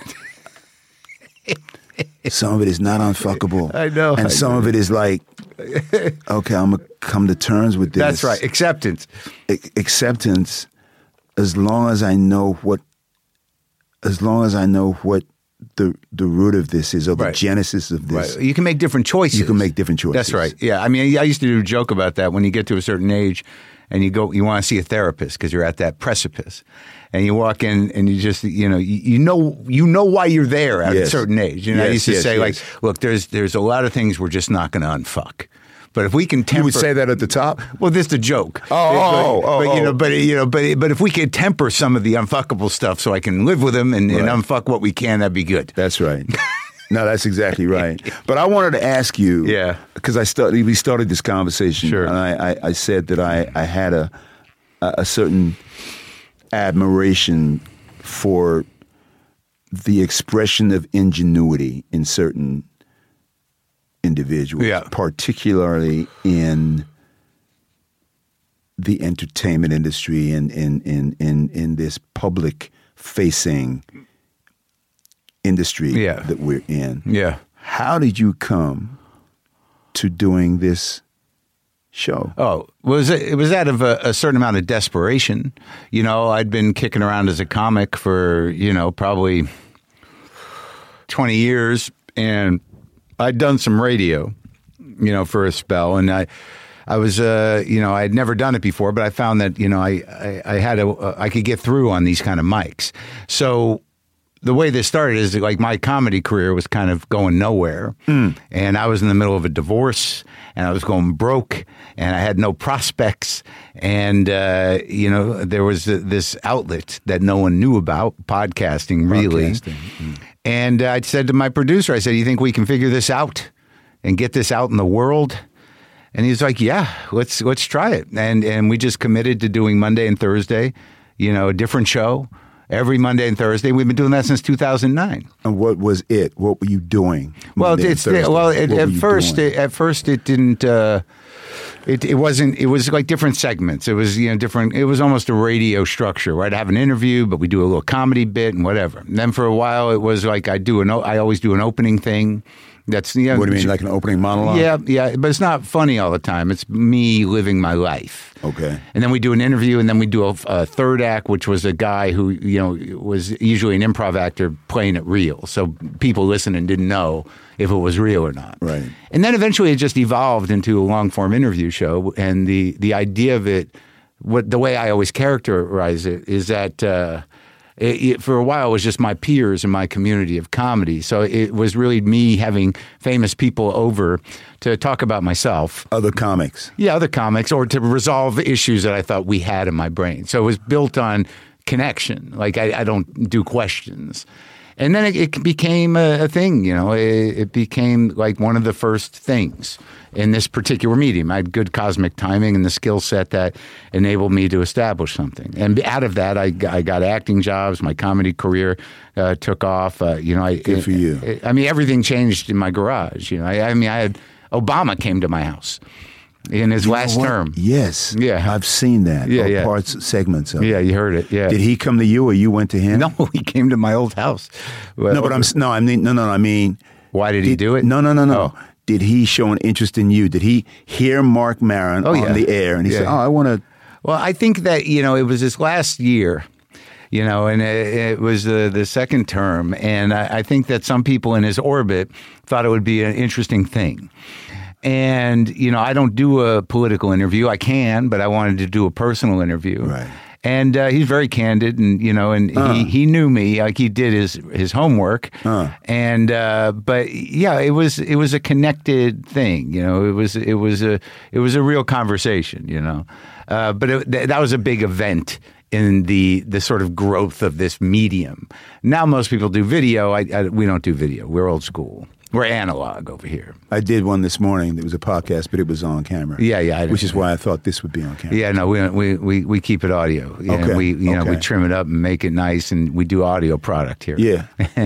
Some of it is not unfuckable. I know. And I some know. of it is like, okay, I'm going to come to terms with this. That's right. Acceptance. A- acceptance, as long as I know what, as long as I know what the the root of this is, or the right. genesis of this. Right. You can make different choices. You can make different choices. That's right. Yeah. I mean, I used to do a joke about that when you get to a certain age and you go, you want to see a therapist because you're at that precipice. And you walk in and you just, you know, you, you know, you know why you're there at yes. a certain age. You know, yes, I used to yes, say, yes. like, look, there's there's a lot of things we're just not going to unfuck. But if we can temper, you would say that at the top. Well, this is a joke. Oh, oh, but, oh, but oh. you know, but you know, but but if we could temper some of the unfuckable stuff, so I can live with them and, right. and unfuck what we can, that'd be good. That's right. No, that's exactly right. But I wanted to ask you, yeah, because I started, we started this conversation, sure. and I, I, I said that I, I had a a certain admiration for the expression of ingenuity in certain individuals, yeah. particularly in the entertainment industry and in, in, in, in this public-facing industry yeah. that we're in. Yeah. How did you come to doing this show? Oh, was it, it was out of a, a certain amount of desperation. You know, I'd been kicking around as a comic for, you know, probably twenty years, and I'd done some radio, you know, for a spell. And I, I was, uh, you know, I had never done it before, but I found that, you know, I, I, I had a, uh, I could get through on these kind of mics. So the way this started is like my comedy career was kind of going nowhere. Mm. And I was in the middle of a divorce and I was going broke and I had no prospects. And, uh, you know, there was a, this outlet that no one knew about, podcasting, really. Podcasting. Mm. And uh, I said to my producer, I said, you think we can figure this out and get this out in the world? And he's like, yeah, let's let's try it. And and we just committed to doing Monday and Thursday, you know, a different show every Monday and Thursday. We've been doing that since two thousand nine. And what was it? What were you doing? Well, Monday it's well it, at first it, at first it didn't uh, it it wasn't it was like different segments. It was, you know, different. It was almost a radio structure, right? I have an interview, but we do a little comedy bit and whatever. And then for a while it was like I do an I always do an opening thing. That's, you know, what do you mean, like an opening monologue? Yeah, yeah, but it's not funny all the time. It's me living my life. Okay. And then we do an interview, and then we do a, a third act, which was a guy who, you know, was usually an improv actor playing it real. So people listening didn't know if it was real or not. Right. And then eventually it just evolved into a long form interview show. And the the idea of it, what the way I always characterize it is that. Uh, It, it, for a while, it was just my peers in my community of comedy. So it was really me having famous people over to talk about myself. Other comics. Yeah, other comics, or to resolve issues that I thought we had in my brain. So it was built on connection. Like, I, I don't do questions. And then it, it became a, a thing, you know. It, it became like one of the first things in this particular medium. I had good cosmic timing and the skill set that enabled me to establish something. And out of that, I, I got acting jobs. My comedy career uh, took off. Uh, you know, I, good for you. I, I mean, everything changed in my garage. You know, I, I mean, I had Obama came to my house in his you last term. Yes. Yeah. I've seen that. Yeah, yeah. Parts, segments of yeah, it. you heard it. Yeah. Did he come to you or you went to him? No, he came to my old house. Well, no, but I'm no, I mean, no, no, I mean. Why did, did he do it? No, no, no, no. Oh. Did he show an interest in you? Did he hear Marc Maron oh, on yeah. the air and he yeah. said, "Oh, I want to"? Well, I think that, you know, it was his last year. You know, and it, it was the, the second term. And I, I think that some people in his orbit thought it would be an interesting thing. And, you know, I don't do a political interview. I can, but I wanted to do a personal interview. Right. And uh, he's very candid, and you know, and uh. he, he knew me, like he did his his homework. Uh. And uh, but yeah, it was it was a connected thing, you know. It was it was a it was a real conversation, you know. Uh, but it, th- that was a big event in the the sort of growth of this medium. Now most people do video. I, I, we don't do video. We're old school. We're analog over here. I did one this morning. It was a podcast, but it was on camera. Yeah, yeah. I which is why I thought this would be on camera. Yeah, no, we we we, we keep it audio. Yeah, okay. We you know okay. we trim it up and make it nice, and we do audio product here. Yeah.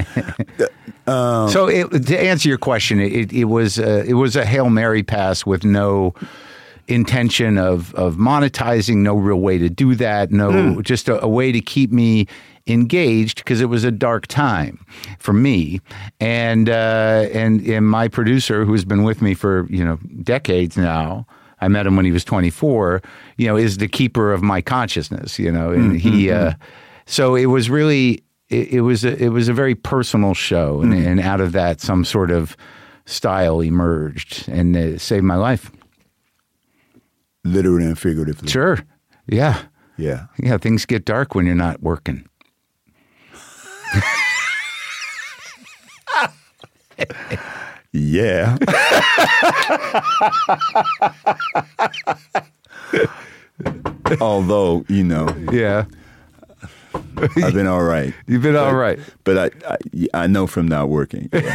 um, so it, to answer your question, it it was uh, it was a Hail Mary pass with no intention of of monetizing, no real way to do that, no mm. just a, a way to keep me engaged, because it was a dark time for me, and uh, and and my producer, who's been with me for you know decades now. I met him when he was twenty-four. You know, is the keeper of my consciousness. You know, and mm-hmm. he. Uh, so it was really it, it was a, it was a very personal show, and, mm. and out of that, some sort of style emerged and uh, saved my life. Literally and figuratively. Sure. Yeah. Yeah. Yeah. Things get dark when you're not working. Yeah. Although, you know. Yeah. I've been all right. You've been but, all right. But I, I I know from not working. Yeah.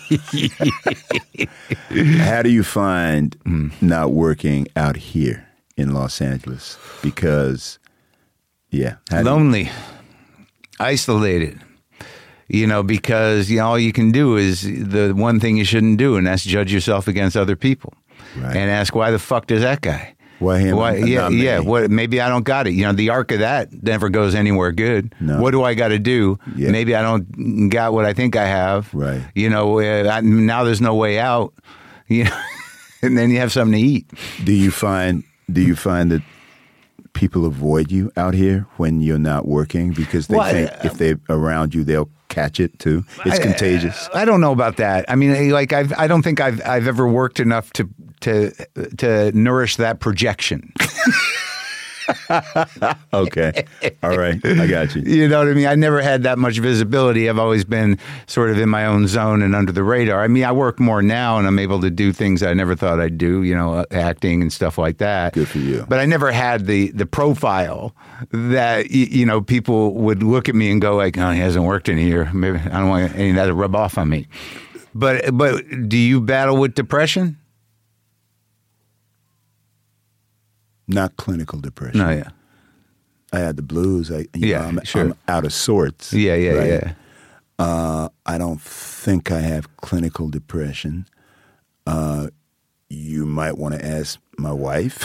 How do you find mm. not working out here in Los Angeles? Because, yeah. Lonely. You... Isolated. You know, because you know, all you can do is the one thing you shouldn't do, and that's judge yourself against other people. Right. And ask, why the fuck does that guy? Why him? Why, yeah, yeah. What? Maybe I don't got it. You know, the arc of that never goes anywhere good. No. What do I got to do? Yeah. Maybe I don't got what I think I have. Right. You know, uh, I, now there's no way out. You know, and then you have something to eat. Do you find? Do you find that people avoid you out here when you're not working because they well, think uh, if they're around you, they'll catch it too. It's I, contagious. I don't know about that. I mean, like I've, I don't think I've I've ever worked enough to to to nourish that projection. Okay. All right. I got you. You know what I mean? I never had that much visibility. I've always been sort of in my own zone and under the radar. I mean, I work more now and I'm able to do things I never thought I'd do, you know, acting and stuff like that. Good for you. But I never had the the profile that, you know, people would look at me and go like, oh, he hasn't worked in a year. Maybe I don't want any of that to rub off on me. But but do you battle with depression? Not clinical depression. No, yeah. I had the blues. I, you Yeah, know, I'm, sure. I'm out of sorts. Yeah, yeah, right? yeah. Uh, I don't think I have clinical depression. Uh, you might want to ask my wife.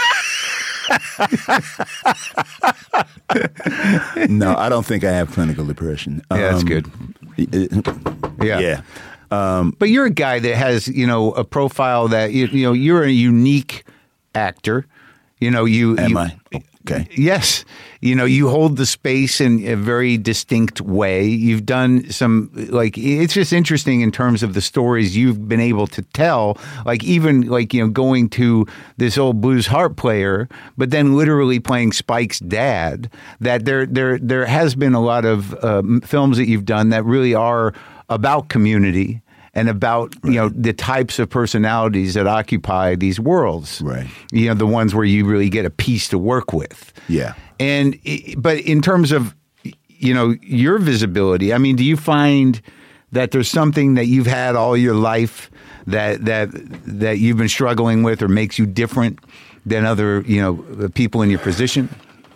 No, I don't think I have clinical depression. Yeah, that's Um, good. it- Yeah. yeah. But you're a guy that has, you know, a profile that, you, you know, you're a unique actor. You know, you... Am you, I? Okay. Yes. You know, you hold the space in a very distinct way. You've done some, like, it's just interesting in terms of the stories you've been able to tell. Like, even, like, you know, going to this old blues harp player, but then literally playing Spike's dad, that there, there, there has been a lot of uh, films that you've done that really are about community and about, you know, the types of personalities that occupy these worlds. Right. You know, the ones where you really get a piece to work with. Yeah. And, but in terms of, you know, your visibility, I mean, do you find that there's something that you've had all your life that, that, that you've been struggling with or makes you different than other, you know, people in your position?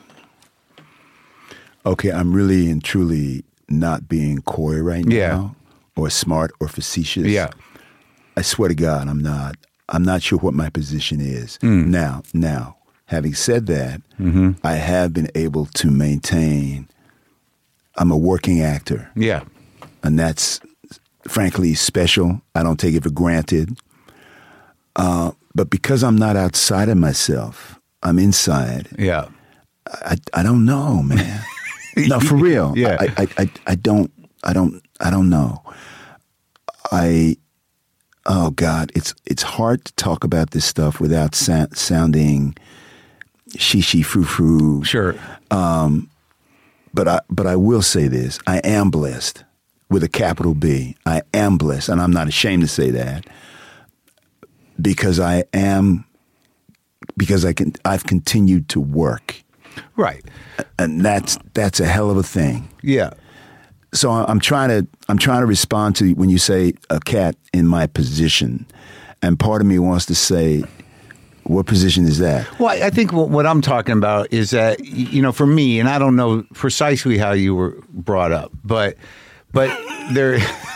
Okay, I'm really and truly not being coy right now. Yeah. Or smart or facetious. Yeah. I swear to God, I'm not. I'm not sure what my position is. Mm. Now, now, having said that, Mm-hmm. I have been able to maintain, I'm a working actor. Yeah. And that's frankly special. I don't take it for granted. Uh, but because I'm not outside of myself, I'm inside. Yeah. I, I don't know, man. No, for real. Yeah. I, I, I, I don't, I don't, I don't know. I, oh God, it's it's hard to talk about this stuff without sa- sounding she-she frou-frou. Sure. But I but I will say this: I am blessed with a capital B. I am blessed, and I'm not ashamed to say that because I am because I can I've continued to work, Right. and that's that's a hell of a thing. Yeah. So I'm trying to I'm trying to respond to when you say a cat in my position, and part of me wants to say, what position is that? Well, I think what what I'm talking about is that, you know, for me, and I don't know precisely how you were brought up, but but there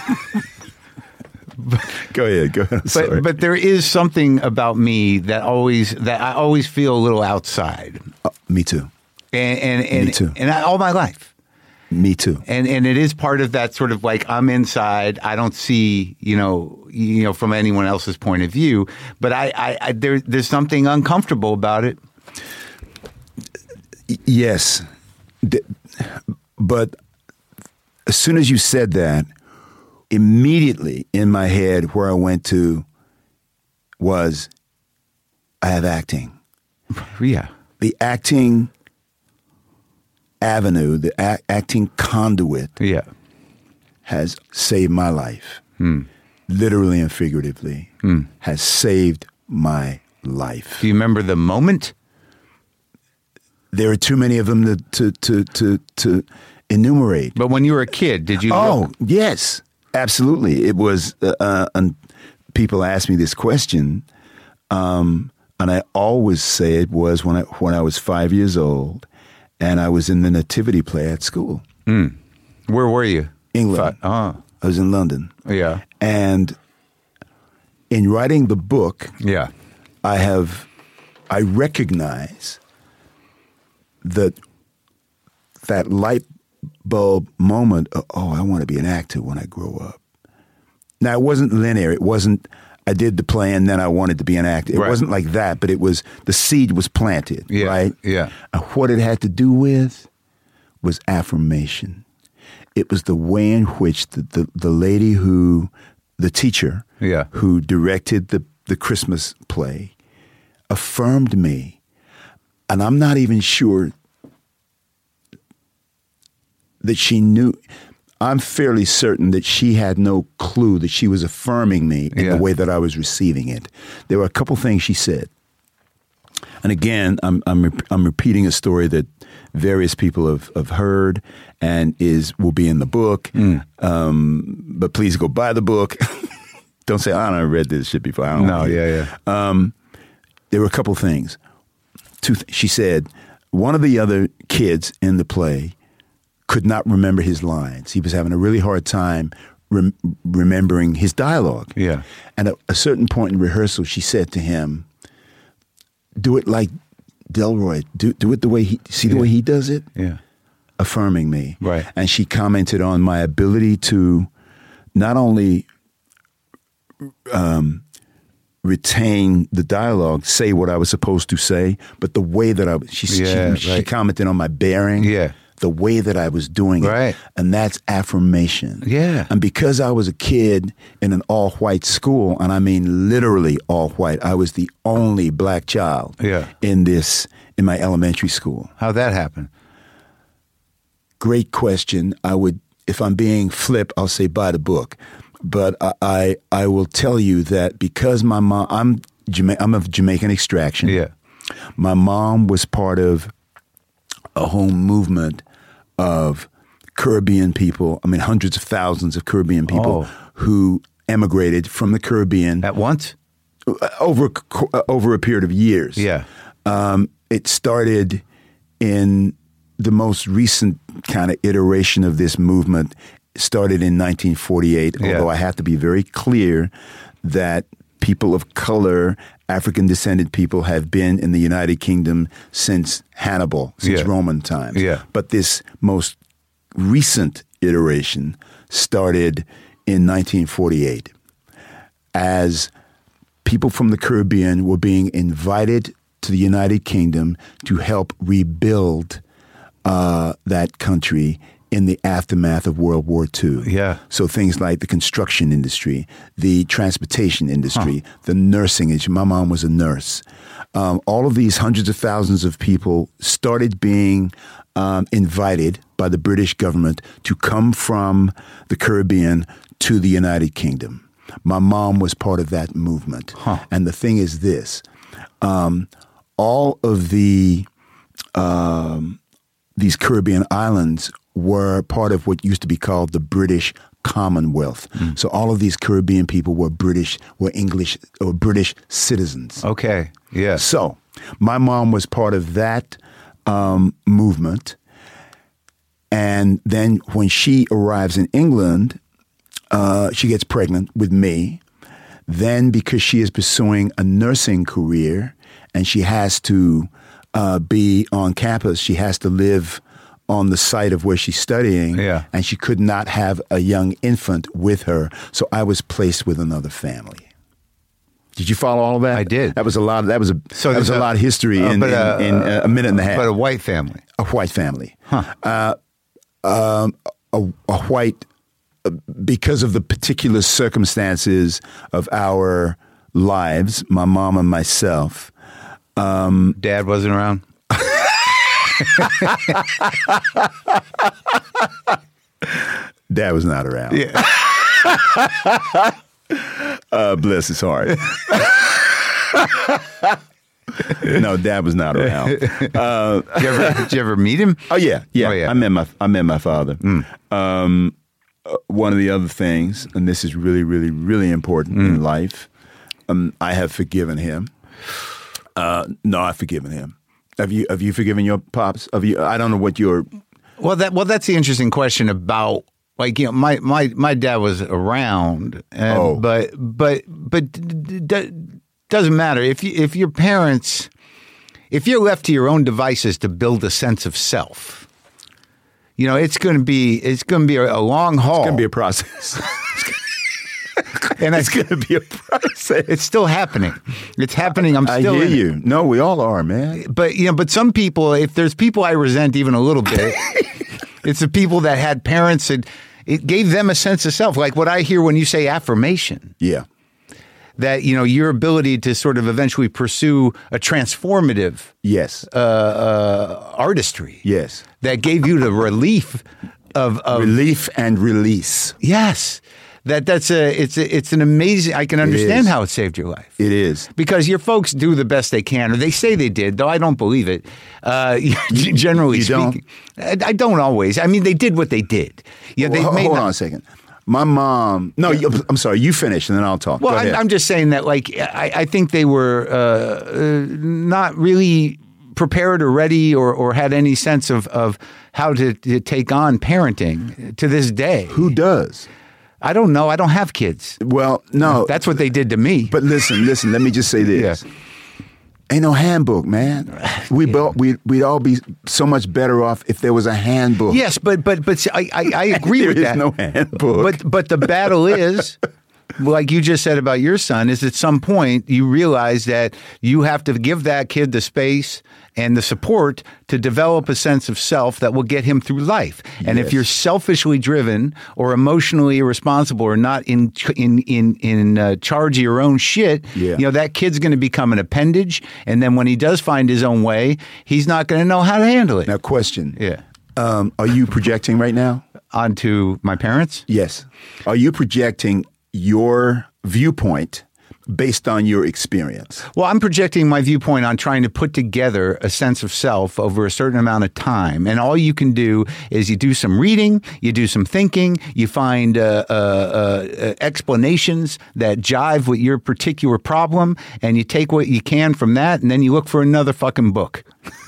Go ahead, go ahead. I'm sorry. but but there is something about me that always that I always feel a little outside. Uh, me too. And and and, Me too. and I, all my life. Me too. And and it is part of that sort of like I'm inside. I don't see, you know, you know, from anyone else's point of view. But I, I, I there, there's something uncomfortable about it. Yes, D- but as soon as you said that, immediately in my head where I went to was, I have acting. Yeah. The acting avenue, the a- acting conduit Yeah. has saved my life, literally and figuratively, has saved my life. Do you remember the moment? There are too many of them to to to to, to enumerate. But when you were a kid, did you? Oh, look- yes, absolutely. It was, uh, uh, and people ask me this question, um, and I always say it was when I when I was five years old, and I was in the nativity play at school. Where were you? England. Oh, I was in London, yeah. and in writing the book, Yeah. I have, I recognize that that light bulb moment of, oh, I want to be an actor when I grow up. Now, it wasn't linear. It wasn't, I did the play and then I wanted to be an actor. It Right. wasn't like that, but it was, the seed was planted, Yeah, right? yeah. And what it had to do with was affirmation. it was the way in which the, the, the lady who, the teacher Yeah. who directed the, the Christmas play affirmed me. And I'm not even sure that she knew. I'm fairly certain that she had no clue that she was affirming me in Yeah. the way that I was receiving it. There were a couple things she said. And again, I'm I'm I'm repeating a story that various people have, have heard and is will be in the book. Mm. Um, but please go buy the book. Don't say, I don't read this shit before. I don't No, want to. yeah, yeah. Um, there were a couple things. Two th- she said, one of the other kids in the play could not remember his lines. He was having a really hard time rem- remembering his dialogue. Yeah. And at a certain point in rehearsal, she said to him, do it like Delroy. Do do it the way he, see the Yeah. way he does it? Yeah. Affirming me. Right. And she commented on my ability to not only um, retain the dialogue, say what I was supposed to say, but the way that I, she, Yeah, she, right. she commented on my bearing. Yeah. The way that I was doing it. Right. And that's affirmation. Yeah. And because I was a kid in an all-white school, and I mean literally all white, I was the only black child Yeah. in this, in my elementary school. How'd that happen? Great question. I would, if I'm being flip, I'll say buy the book. But I, I, I will tell you that because my mom, I'm, Jama- I'm of Jamaican extraction. Yeah. My mom was part of a whole movement of Caribbean people, I mean, hundreds of thousands of Caribbean people Oh. who emigrated from the Caribbean At once? over over a period of years. Yeah. Um, it started in the most recent kind of iteration of this movement, started in nineteen forty-eight, Yeah. although I have to be very clear that people of color, African-descended people have been in the United Kingdom since Hannibal, since Yeah. Roman times. Yeah. But this most recent iteration started in nineteen forty-eight as people from the Caribbean were being invited to the United Kingdom to help rebuild uh, that country in the aftermath of World War Two. Yeah. So things like the construction industry, the transportation industry, the nursing industry. My mom was a nurse. Um, all of these hundreds of thousands of people started being um, invited by the British government to come from the Caribbean to the United Kingdom. My mom was part of that movement. Huh. And the thing is this, um, all of the um, these Caribbean islands were part of what used to be called the British Commonwealth. Mm. So all of these Caribbean people were British, were English, or British citizens. Okay. Yeah. So my mom was part of that um, movement. And then when she arrives in England, uh, she gets pregnant with me. Then because she is pursuing a nursing career and she has to uh, be on campus, she has to live on the site of where she's studying, Yeah. and she could not have a young infant with her. So I was placed with another family. Did you follow all of that? I did. That was a lot. Of, that was a So that was there's a, a- lot of history uh, in, but, in, uh, in uh, a minute and a half. But a white family. A white family. Huh. Uh, um, a, a white, uh, because of the particular circumstances of our lives, my mom and myself. Um, Dad wasn't around? Dad was not around. Yeah. Uh, bless his heart. No, Dad was not around. Uh, Did you ever, did you ever meet him? oh yeah, yeah. Oh, yeah. I met my I met my father. Um, uh, one of the other things, and this is really, really, really important in life. Um, I have forgiven him. Uh, no, I've forgiven him. Have you? Have you forgiven your pops? Have you? I don't know what your. Well, that well, that's the interesting question about like you know my my, my dad was around, and, Oh. but but but d- d- doesn't matter if you if your parents if you're left to your own devices to build a sense of self, you know it's going to be it's going to be a, a long haul. It's gonna be a process. and It's it's, gonna be a process. it's still happening. It's happening. I'm I still hear in it. you. No, we all are, man. But you know, but some people, if there's people I resent even a little bit, It's the people that had parents that it gave them a sense of self. Like what I hear when you say affirmation. Yeah. That, you know, your ability to sort of eventually pursue a transformative Yes. uh, uh, artistry. Yes. That gave you the relief of, of Relief and release. yes. That that's a it's a, it's an amazing. I can understand is. how it saved your life. It is. Because your folks do the best they can, or they say they did, though I don't believe it. Uh, generally you speaking, I, I don't always. I mean, they did what they did. Yeah, they Well, may hold not, on a second. My mom. No, you, I'm sorry. You finish, and then I'll talk. Well, Go I'm, ahead. I'm just saying that, like, I, I think they were uh, uh, not really prepared or ready, or, or had any sense of of how to, to take on parenting to this day. Who does? I don't know. I don't have kids. Well, no. That's what they did to me. But listen, listen. Let me just say this. Yeah. Ain't no handbook, man. We yeah. we we'd all be so much better off if there was a handbook. Yes, but but but see, I, I I agree there with is that. no handbook. But but the battle is, like you just said about your son, is at some point you realize that you have to give that kid the space and the support to develop a sense of self that will get him through life. And Yes. if you're selfishly driven or emotionally irresponsible or not in in in in uh, charge of your own shit, Yeah. you know that kid's going to become an appendage. And then when he does find his own way, he's not going to know how to handle it. Now, question. Yeah. Um, are you projecting right now? Onto my parents. Yes. Are you projecting your viewpoint based on your experience? Well, I'm projecting my viewpoint on trying to put together a sense of self over a certain amount of time. And all you can do is you do some reading, you do some thinking, you find uh, uh, uh, explanations that jive with your particular problem, and you take what you can from that, and then you look for another fucking book.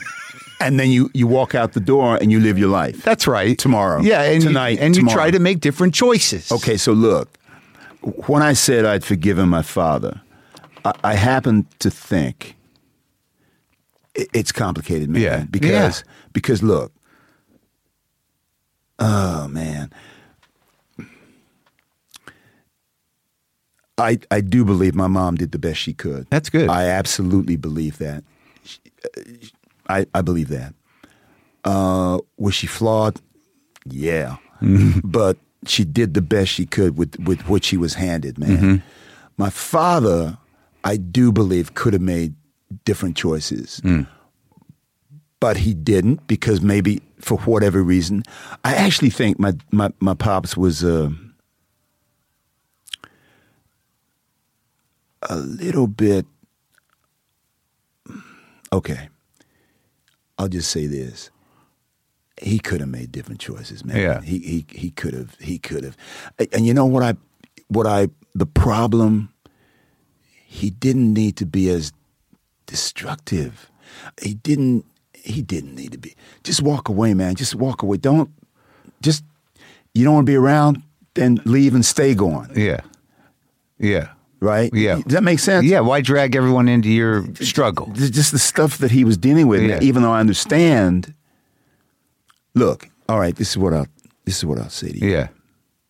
And then you, you walk out the door and you live your life. That's right. Tomorrow. Yeah, and Tonight, you, and tomorrow. you try to make different choices. Okay, so look, when I said I'd forgiven my father, I, I happened to think it, it's complicated, man. Yeah. Because, Yeah. because look, oh, man. I, I do believe my mom did the best she could. That's good. I absolutely believe that. She, I, I believe that. Uh, was she flawed? Yeah. But she did the best she could with, with what she was handed, man. Mm-hmm. My father, I do believe, could have made different choices. Mm. But he didn't because maybe for whatever reason. I actually think my, my, my pops was uh, a little bit... Okay. I'll just say this. He could have made different choices, man. Yeah. He he he could have he could have. And you know what I what I the problem, he didn't need to be as destructive. He didn't he didn't need to be. Just walk away, man. Just walk away. Don't just you don't want to be around, then leave and stay gone. Yeah. Yeah. Right? Yeah. Does that make sense? Yeah. Why drag everyone into your struggle? Just the stuff that he was dealing with, Yeah. even though I understand. Look, all right, this is what I'll this is what I'll say to you. Yeah.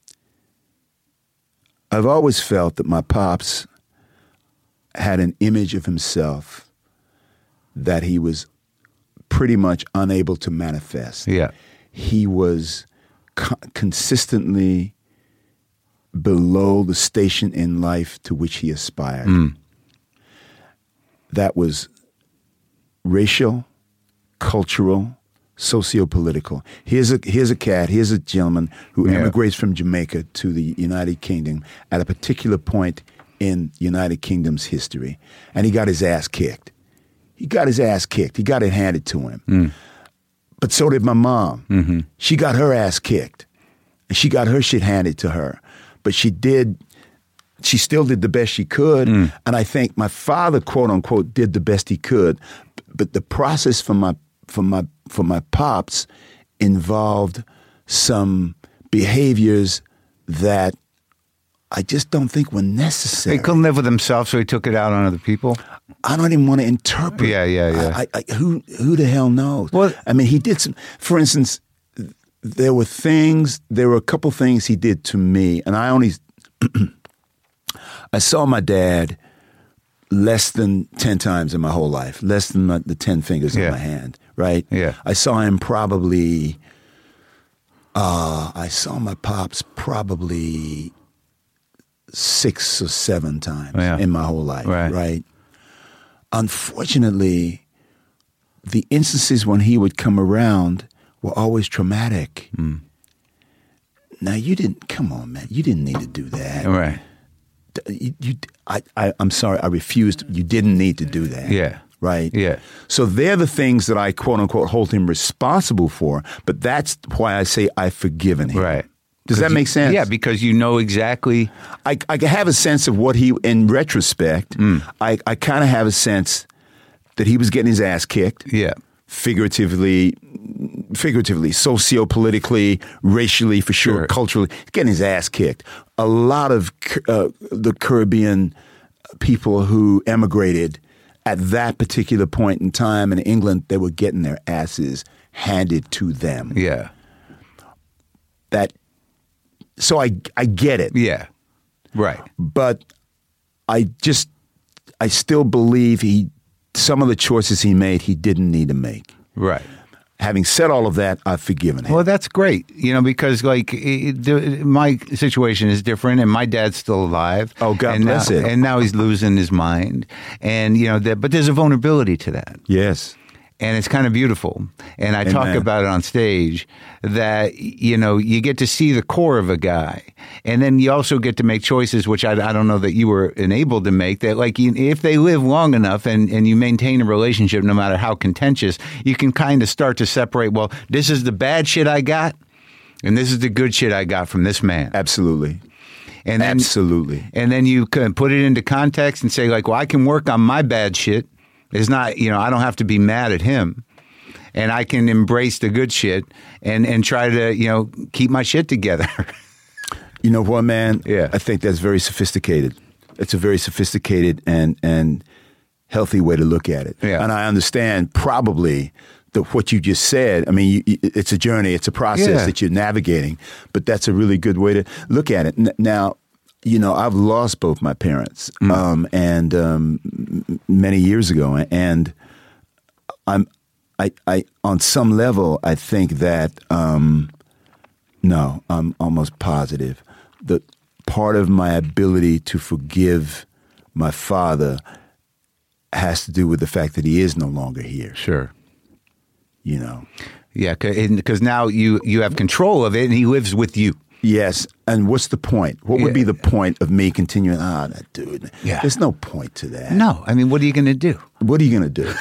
I've always felt that my pops had an image of himself that he was pretty much unable to manifest. Yeah. He was co- consistently below the station in life to which he aspired. Mm. That was racial, cultural, socio-political. Here's a here's a cat, here's a gentleman who Yeah. immigrates from Jamaica to the United Kingdom at a particular point in United Kingdom's history, and he got his ass kicked. He got his ass kicked. He got it handed to him. Mm. But so did my mom. Mm-hmm. She got her ass kicked, and she got her shit handed to her. But she did. She still did the best she could, mm. and I think my father, quote unquote, did the best he could. But the process for my for my for my pops involved some behaviors that I just don't think were necessary. He couldn't live with himself, so he took it out on other people. I don't even want to interpret. Yeah, yeah, yeah. I, I, who who the hell knows? Well, I mean, he did some. For instance, there were things. There were a couple things he did to me, and I only. I saw my dad less than ten times in my whole life, less than my, the ten fingers yeah. on my hand, right? Yeah. I saw him probably Uh, I saw my pops probably six or seven times Yeah. in my whole life, Right. right? Unfortunately, the instances when he would come around were always traumatic. Mm. Now, you didn't, come on, man, you didn't need to do that. Right. You, you, I, I, I'm sorry, I refused. You didn't need to do that. Yeah. Right? Yeah. So they're the things that I, quote unquote, hold him responsible for, but that's why I say I've forgiven him. Right. Does that you- make sense? Yeah, because you know exactly. I, I have a sense of what he, in retrospect, Mm. I, I kind of have a sense that he was getting his ass kicked. Yeah. Figuratively, figuratively, socio-politically, racially, for sure, Sure. culturally, getting his ass kicked. A lot of uh, the Caribbean people who emigrated at that particular point in time in England, they were getting their asses handed to them. Yeah. That, so I, I get it. Yeah. Right. But I just, I still believe he, some of the choices he made, he didn't need to make. Right. Having said all of that, I've forgiven him. Well, that's great, you know, because like it, the, my situation is different, and my dad's still alive. Oh, God and bless now, him. And now he's losing his mind, and you know, that, but there's a vulnerability to that. Yes. And it's kind of beautiful. And I talk Amen. about it on stage that, you know, you get to see the core of a guy. And then you also get to make choices, which I, I don't know that you were enabled to make, that like you, if they live long enough and, and you maintain a relationship, no matter how contentious, you can kind of start to separate, well, this is the bad shit I got, and this is the good shit I got from this man. Absolutely. And then, Absolutely. And then you can put it into context and say, like, well, I can work on my bad shit. It's not, you know, I don't have to be mad at him, and I can embrace the good shit and, and try to, you know, keep my shit together. You know what, man? Yeah. I think that's very sophisticated. It's a very sophisticated and, and healthy way to look at it. Yeah. And I understand probably the, what you just said. I mean, you, it's a journey. It's a process Yeah. that you're navigating, but that's a really good way to look at it. N- now, you know, I've lost both my parents, Mm. um, and um, m- many years ago, and I'm, I, I, on some level, I think that, um, no, I'm almost positive that part of my ability to forgive my father has to do with the fact that he is no longer here. Sure. You know. Yeah, because now you, you have control of it, and he lives with you. Yes, and what's the point? What would Yeah. be the point of me continuing? Ah, that dude. Yeah. There's no point to that. No, I mean, what are you going to do? What are you going to do?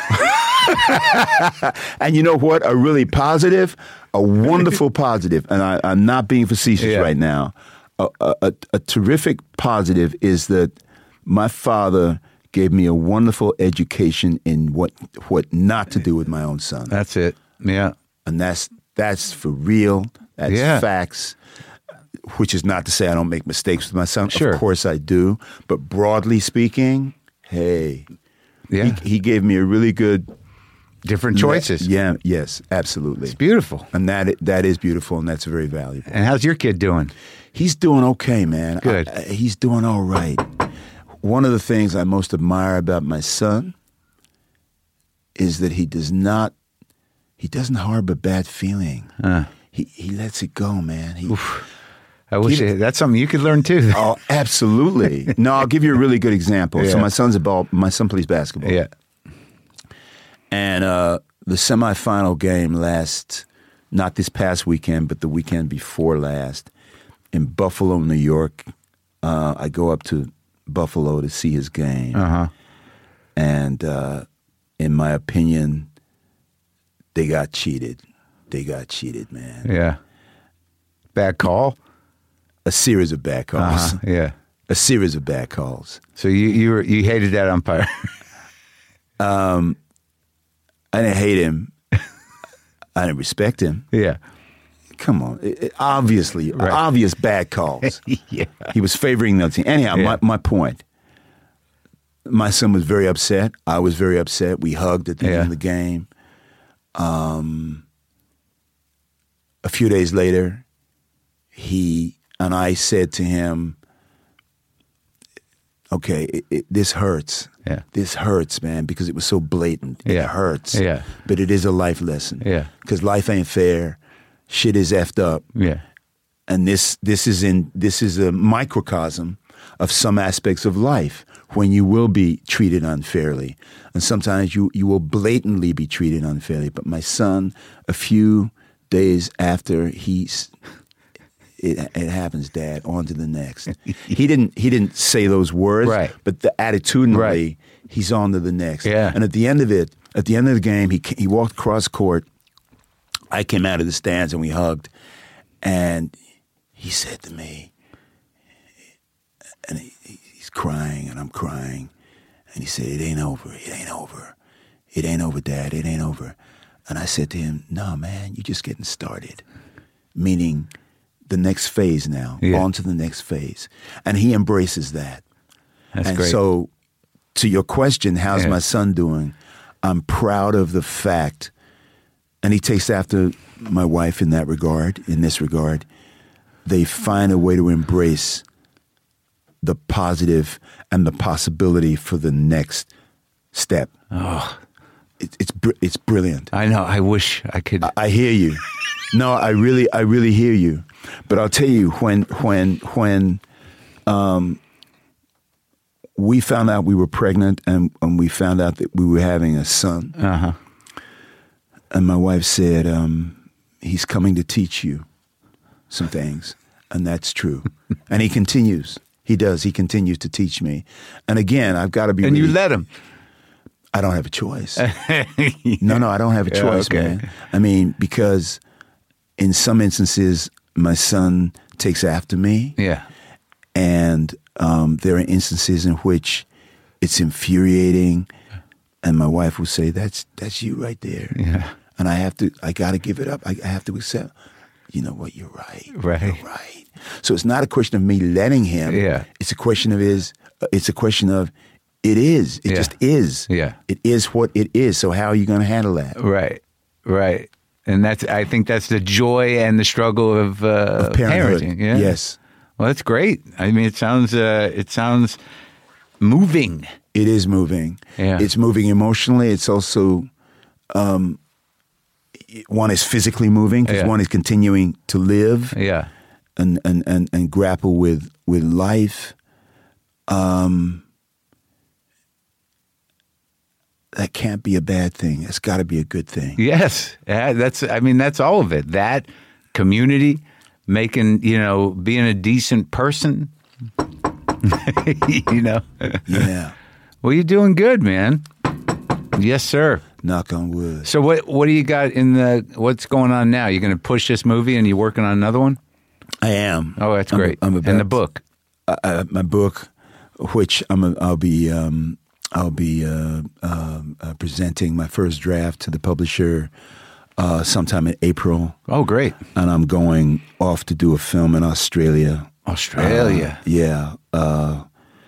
And you know what? A really positive, a wonderful positive, and I, I'm not being facetious Yeah. right now. A, a, a, a terrific positive is that my father gave me a wonderful education in what what not to do with my own son, That's it. Yeah. and that's that's for real. That's Yeah. facts. Which is not to say I don't make mistakes with my son. Sure. Of course I do. But broadly speaking, hey, Yeah. he, he gave me a really good Different choices. Yeah, yes, absolutely. It's beautiful. And that that is beautiful, and that's very valuable. And how's your kid doing? He's doing okay, man. Good. I- I- he's doing all right. One of the things I most admire about my son is that he does not, he doesn't harbor bad feeling. Uh. He he lets it go, man. He, I wish Give- it, that's something you could learn too. oh, absolutely. No, I'll give you a really good example. So Yeah. my son's a ball. My son plays basketball. Yeah. And uh, the semifinal game last, not this past weekend, but the weekend before last, in Buffalo, New York. Uh, I go up to Buffalo to see his game. Uh-huh. And uh, in my opinion, they got cheated. They got cheated, man. Yeah. Bad call? A series of bad calls. Uh-huh. Yeah. A series of bad calls. So you you were, you hated that umpire. I didn't hate him. I didn't respect him. Yeah. Come on. It- it- obviously, Right. obvious bad calls. Yeah. He was favoring the team. Anyhow, Yeah. my, my point. My son was very upset. I was very upset. We hugged at the Yeah. end of the game. Um, a few days later, he and I said to him, okay, it, it, this hurts. Yeah. This hurts, man, because it was so blatant. It Yeah. hurts. Yeah. But it is a life lesson. Yeah. Because life ain't fair. shit is effed up. Yeah. And this this is in this is a microcosm of some aspects of life when you will be treated unfairly. And sometimes you, you will blatantly be treated unfairly. But my son, a few days after he's it, it happens, Dad, on to the next. He didn't he didn't say those words, right. but the attitudinally, right. he's on to the next. Yeah. And at the end of it, at the end of the game, he he walked across court. I came out of the stands and we hugged. And he said to me, and he, he's crying and I'm crying. And he said, it ain't over. It ain't over. It ain't over, Dad. It ain't over. And I said to him, no, man, you're just getting started. Meaning the next phase now, yeah. on to the next phase. And he embraces that. That's and great. So to your question, how's yeah. my son doing? I'm proud of the fact, and he takes after my wife in that regard, in this regard, they find a way to embrace the positive and the possibility for the next step. Oh, it, it's br- it's brilliant. I know. I wish I could. I, I hear you. No, I really, I really hear you. But I'll tell you, when when when um, we found out we were pregnant, and, and we found out that we were having a son, uh-huh. and my wife said, um, "He's coming to teach you some things," and that's true. And he continues. He does. He continues to teach me. And again, I've got to be. And really, you let him. I don't have a choice. No, no, I don't have a choice, yeah, okay. man. I mean, because in some instances, my son takes after me. Yeah. And um, there are instances in which it's infuriating, and my wife will say, "That's that's you right there." Yeah. And I have to. I got to give it up. I, I have to accept. You know what? You're right. Right. You're right. So it's not a question of me letting him. Yeah. It's a question of his. It's a question of. It is. It yeah. just is. Yeah. It is what it is. So how are you going to handle that? Right. Right. And that's. I think that's the joy and the struggle of, uh, Of parenthood. parenting. Yeah. Yes. Well, that's great. I mean, it sounds. Uh, it sounds moving. It is moving. Yeah. It's moving emotionally. It's also. Um, one is physically moving because Yeah. one is continuing to live. Yeah. And, and, and, and grapple with with life. Um, that can't be a bad thing. It's got to be a good thing. Yes. Yeah, that's. I mean, that's all of it. That community, making you know, being a decent person. you know. Yeah. Well, you're doing good, man. Yes, sir. Knock on wood. So what what do you got in the what's going on now? You're going to push this movie and you're working on another one? I am. Oh, that's I'm, great. I'm about, and the book. Uh, uh, my book, which I'm a, I'll be um, I'll be uh, uh, uh, presenting my first draft to the publisher uh, sometime in April. Oh, great. And I'm going off to do a film in Australia. Australia. Uh, yeah. Uh,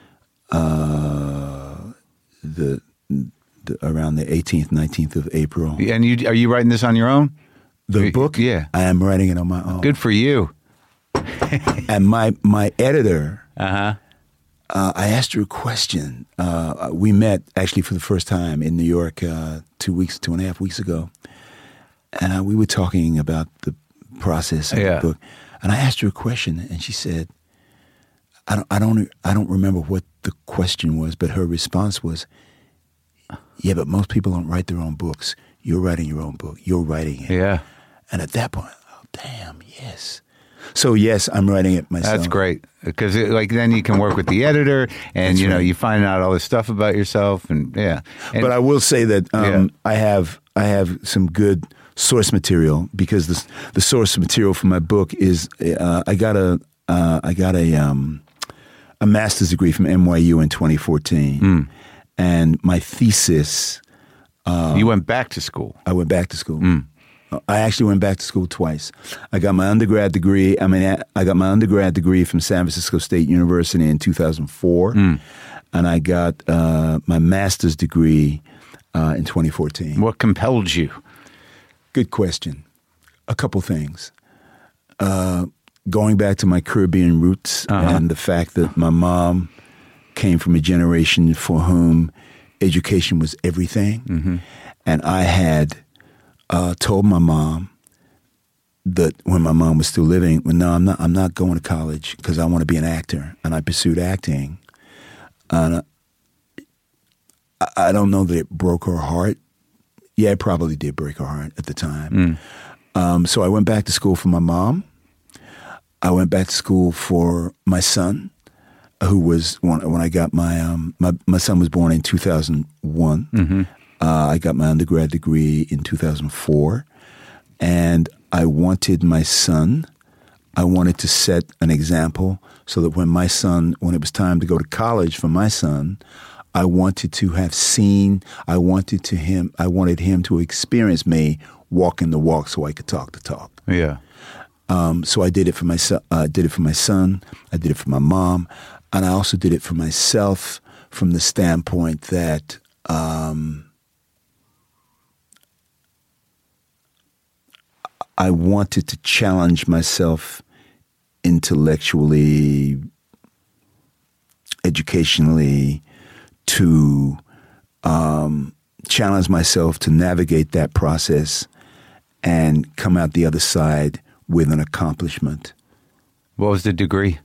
uh, the, the around the eighteenth, nineteenth of April. And you are you writing this on your own? The book? Yeah. I am writing it on my own. Good for you. And my, my editor, Uh-huh. uh, I asked her a question. Uh, we met actually for the first time in New York uh, two weeks, two and a half weeks ago. And uh, we were talking about the process of Yeah. the book. And I asked her a question, and she said, I don't, I don't, I don't remember what the question was, but her response was, yeah, but most people don't write their own books. You're writing your own book. You're writing it. Yeah. And at that point, oh, damn, yes. So, yes, I'm writing it myself. That's great. Because like then you can work with the editor and, That's you know, right. you find out all this stuff about yourself and yeah. And, But I will say that um, Yeah. I have I have some good source material because the the source material for my book is uh, I got a uh, I got a um, a master's degree from N Y U in twenty fourteen, Mm. and my thesis. you went back to school. I went back to school. Mm. I actually went back to school twice. I got my undergrad degree. I mean, I got my undergrad degree from San Francisco State University in two thousand four, Mm. and I got uh, my master's degree uh, in twenty fourteen. What compelled you? Good question. A couple things. Uh, going back to my Caribbean roots Uh-huh. and the fact that my mom came from a generation for whom education was everything. Mm-hmm. And I had uh, told my mom that when my mom was still living, well, no, I'm not. I'm not going to college because I want to be an actor, and I pursued acting. And I, I don't know that it broke her heart. Yeah, it probably did break her heart at the time. Mm. Um, so I went back to school for my mom. I went back to school for my son, who was when, when I got my um, my my son was born in two thousand one. Mm-hmm. Uh, I got my undergrad degree in two thousand four, and I wanted my son. I wanted to set an example so that when my son, when it was time to go to college for my son, I wanted to have seen. I wanted to him. I wanted him to experience me walking the walk, so I could talk the talk. Yeah. Um, so I did it for my son. I uh, did it for my son. I did it for my mom, and I also did it for myself from the standpoint that um, I wanted to challenge myself intellectually, educationally, to um, challenge myself to navigate that process and come out the other side with an accomplishment. What was the degree?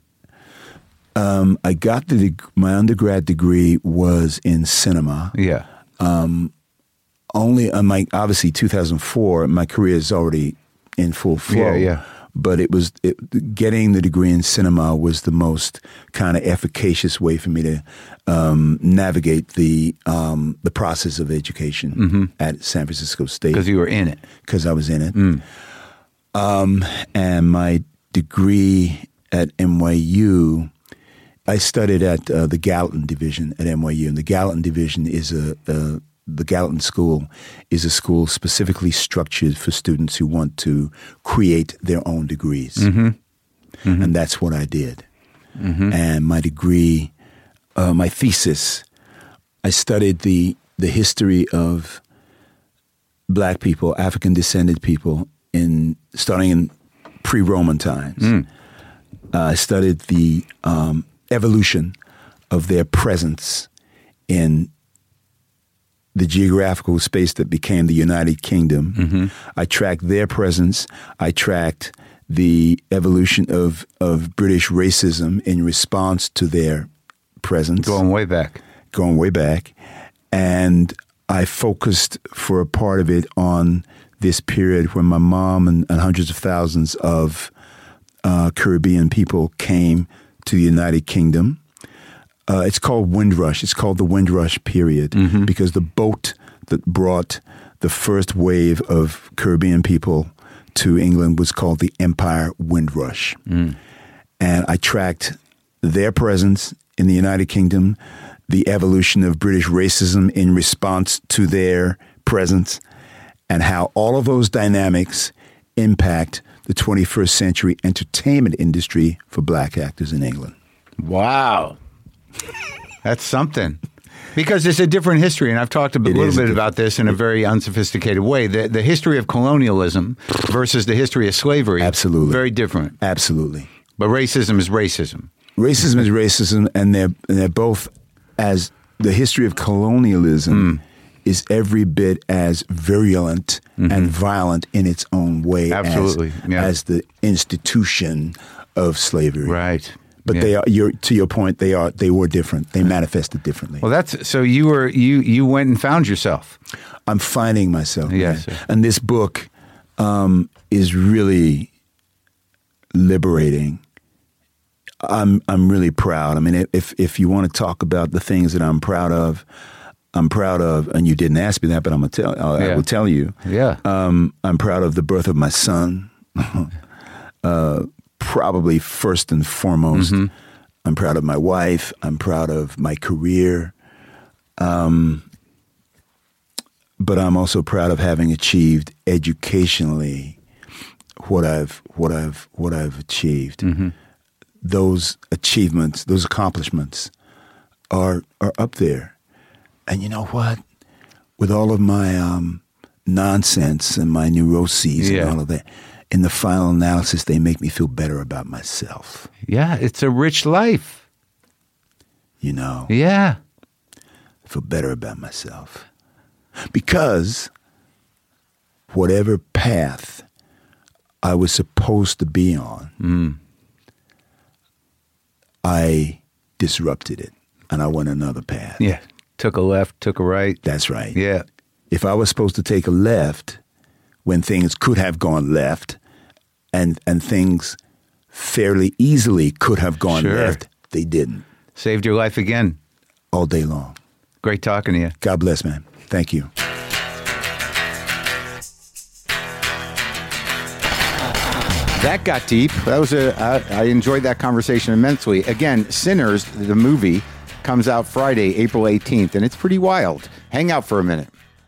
Um, I got the deg- my undergrad degree was in cinema. Yeah. Um, only on my obviously two thousand four. My career is already in full flow. Yeah, yeah. But it was it, getting the degree in cinema was the most kind of efficacious way for me to um, navigate the um, the process of education mm-hmm. at San Francisco State. Because you were in it. Because I was in it. Mm. Um, and my degree at N Y U, I studied at uh, the Gallatin Division at N Y U. And the Gallatin Division is a, a the Gallatin School is a school specifically structured for students who want to create their own degrees. Mm-hmm. Mm-hmm. And that's what I did. Mm-hmm. And my degree, uh, my thesis, I studied the the history of black people, African descended people, in starting in pre-Roman times. Mm. Uh, I studied the um, evolution of their presence in the geographical space that became the United Kingdom. Mm-hmm. I tracked their presence. I tracked the evolution of, of British racism in response to their presence. Going way back. Going way back. And I focused for a part of it on this period when my mom and, and hundreds of thousands of uh, Caribbean people came to the United Kingdom. Uh, it's called Windrush. It's called the Windrush period mm-hmm. because the boat that brought the first wave of Caribbean people to England was called the Empire Windrush. Mm. And I tracked their presence in the United Kingdom, the evolution of British racism in response to their presence, and how all of those dynamics impact the twenty-first century entertainment industry for black actors in England. Wow. That's something. Because it's a different history, and I've talked a bit, little bit about this in a very unsophisticated way. The, the history of colonialism versus the history of slavery. Absolutely. Very different. Absolutely. But racism is racism. Racism is racism, and they're, and they're both, as the history of colonialism mm. is every bit as virulent mm-hmm. and violent in its own way Absolutely. as, Yeah. as the institution of slavery. Right. But yeah. they are. You're, to your point, they are. They were different. They manifested differently. Well, that's so. You were you you went and found yourself. I'm finding myself. Yes, man. And this book um, is really liberating. I'm I'm really proud. I mean, if if you want to talk about the things that I'm proud of, I'm proud of. And you didn't ask me that, but I'm gonna tell. I'll, yeah. I will tell you. Yeah. Um, I'm proud of the birth of my son. uh, Probably first and foremost, mm-hmm. I'm proud of my wife. I'm proud of my career. Um, but I'm also proud of having achieved educationally what I've what I've what I've achieved. Mm-hmm. Those achievements, those accomplishments, are are up there. And you know what? With all of my um, nonsense and my neuroses yeah. and all of that. In the final analysis, they make me feel better about myself. Yeah, it's a rich life. You know? Yeah. I feel better about myself. Because whatever path I was supposed to be on, Mm. I disrupted it, and I went another path. Yeah. Took a left, took a right. That's right. Yeah. If I was supposed to take a left when things could have gone left and and things fairly easily could have gone Sure. left, they didn't. Saved your life again. All day long. Great talking to you. God bless, man. Thank you. That got deep. That was a. I, I enjoyed that conversation immensely. Again, Sinners, the movie, comes out Friday, April eighteenth, and it's pretty wild. Hang out for a minute.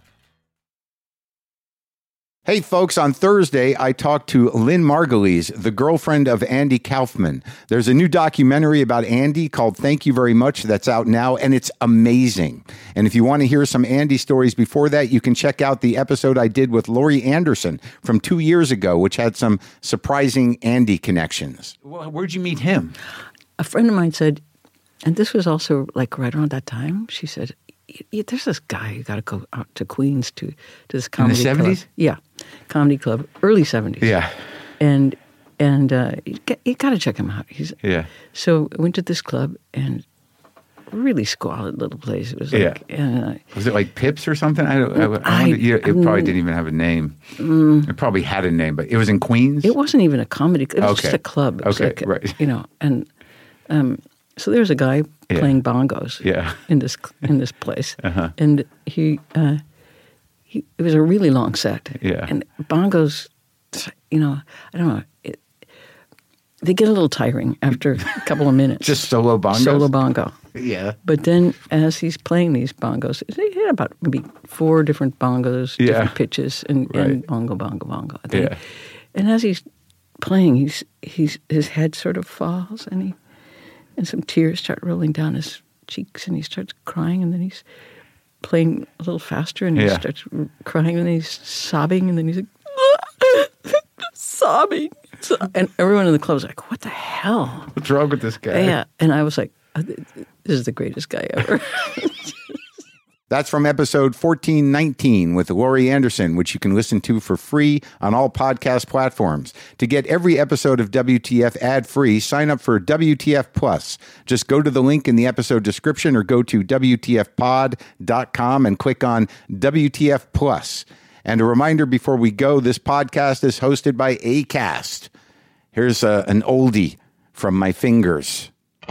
Hey, folks, on Thursday, I talked to Lynn Margulies, the girlfriend of Andy Kaufman. There's a new documentary about Andy called Thank You Very Much that's out now, and it's amazing. And if you want to hear some Andy stories before that, you can check out the episode I did with Laurie Anderson from two years ago, which had some surprising Andy connections. Well, where'd you meet him? A friend of mine said, and this was also like right around that time, she said, "Yeah, there's this guy you got to go out to Queens to to this comedy In the seventies? club. Yeah, comedy club, early seventies. Yeah. and and uh, you, got, you got to check him out. He's Yeah. So I went to this club and really squalid little place. It was like Yeah. uh, Was it like Pips or something? I don't. I, I I- wonder, yeah, it probably mm, didn't even have a name. It probably had a name, but it was in Queens. it wasn't even a comedy. It was Okay. just a club. It was Okay, like, right. You know, and um, so there was a guy Yeah. playing bongos. Yeah. in this in this place, Uh-huh. and he uh, he it was a really long set. Yeah. and bongos, you know, I don't know, it, they get a little tiring after a couple of minutes. Just solo bongos? solo bongo. Yeah. But then, as he's playing these bongos, he had about maybe four different bongos, Yeah. different pitches, and, Right. and bongo, bongo, bongo. I think. Yeah. And as he's playing, he's he's his head sort of falls, and he and some tears start rolling down his cheeks, and he starts crying, and then he's playing a little faster, and he Yeah. starts crying, and then he's sobbing, and then he's like sobbing, so, and everyone in the club was like, "What the hell?" What's wrong with this guy? Yeah, and I was like, "This is the greatest guy ever." That's from episode fourteen nineteen with Laurie Anderson, which you can listen to for free on all podcast platforms. To get every episode of W T F ad-free, sign up for W T F Plus. Just go to the link in the episode description or go to W T F pod dot com and click on W T F Plus. And a reminder before we go, this podcast is hosted by Acast. Here's a, an oldie from my fingers.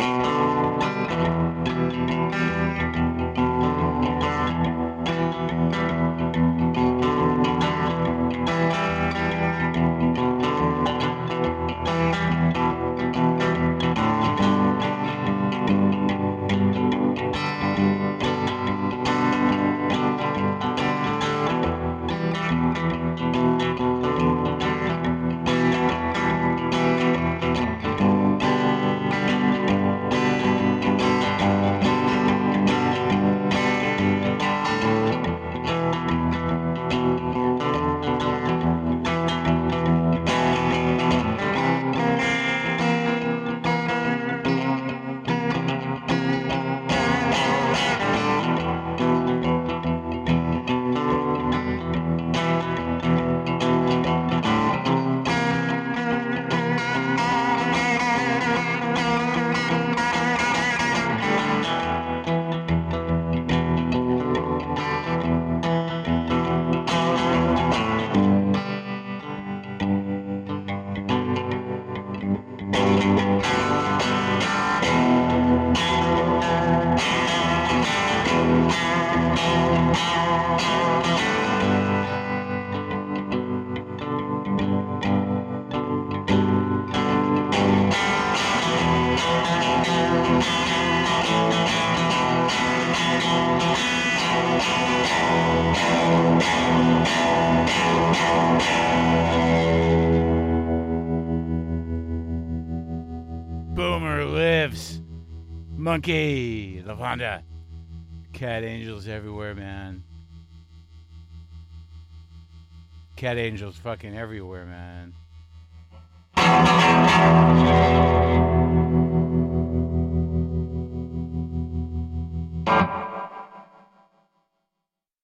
Boomer lives. Monkey, Lavanda. Cat angels everywhere, man. Cat angels fucking everywhere, man.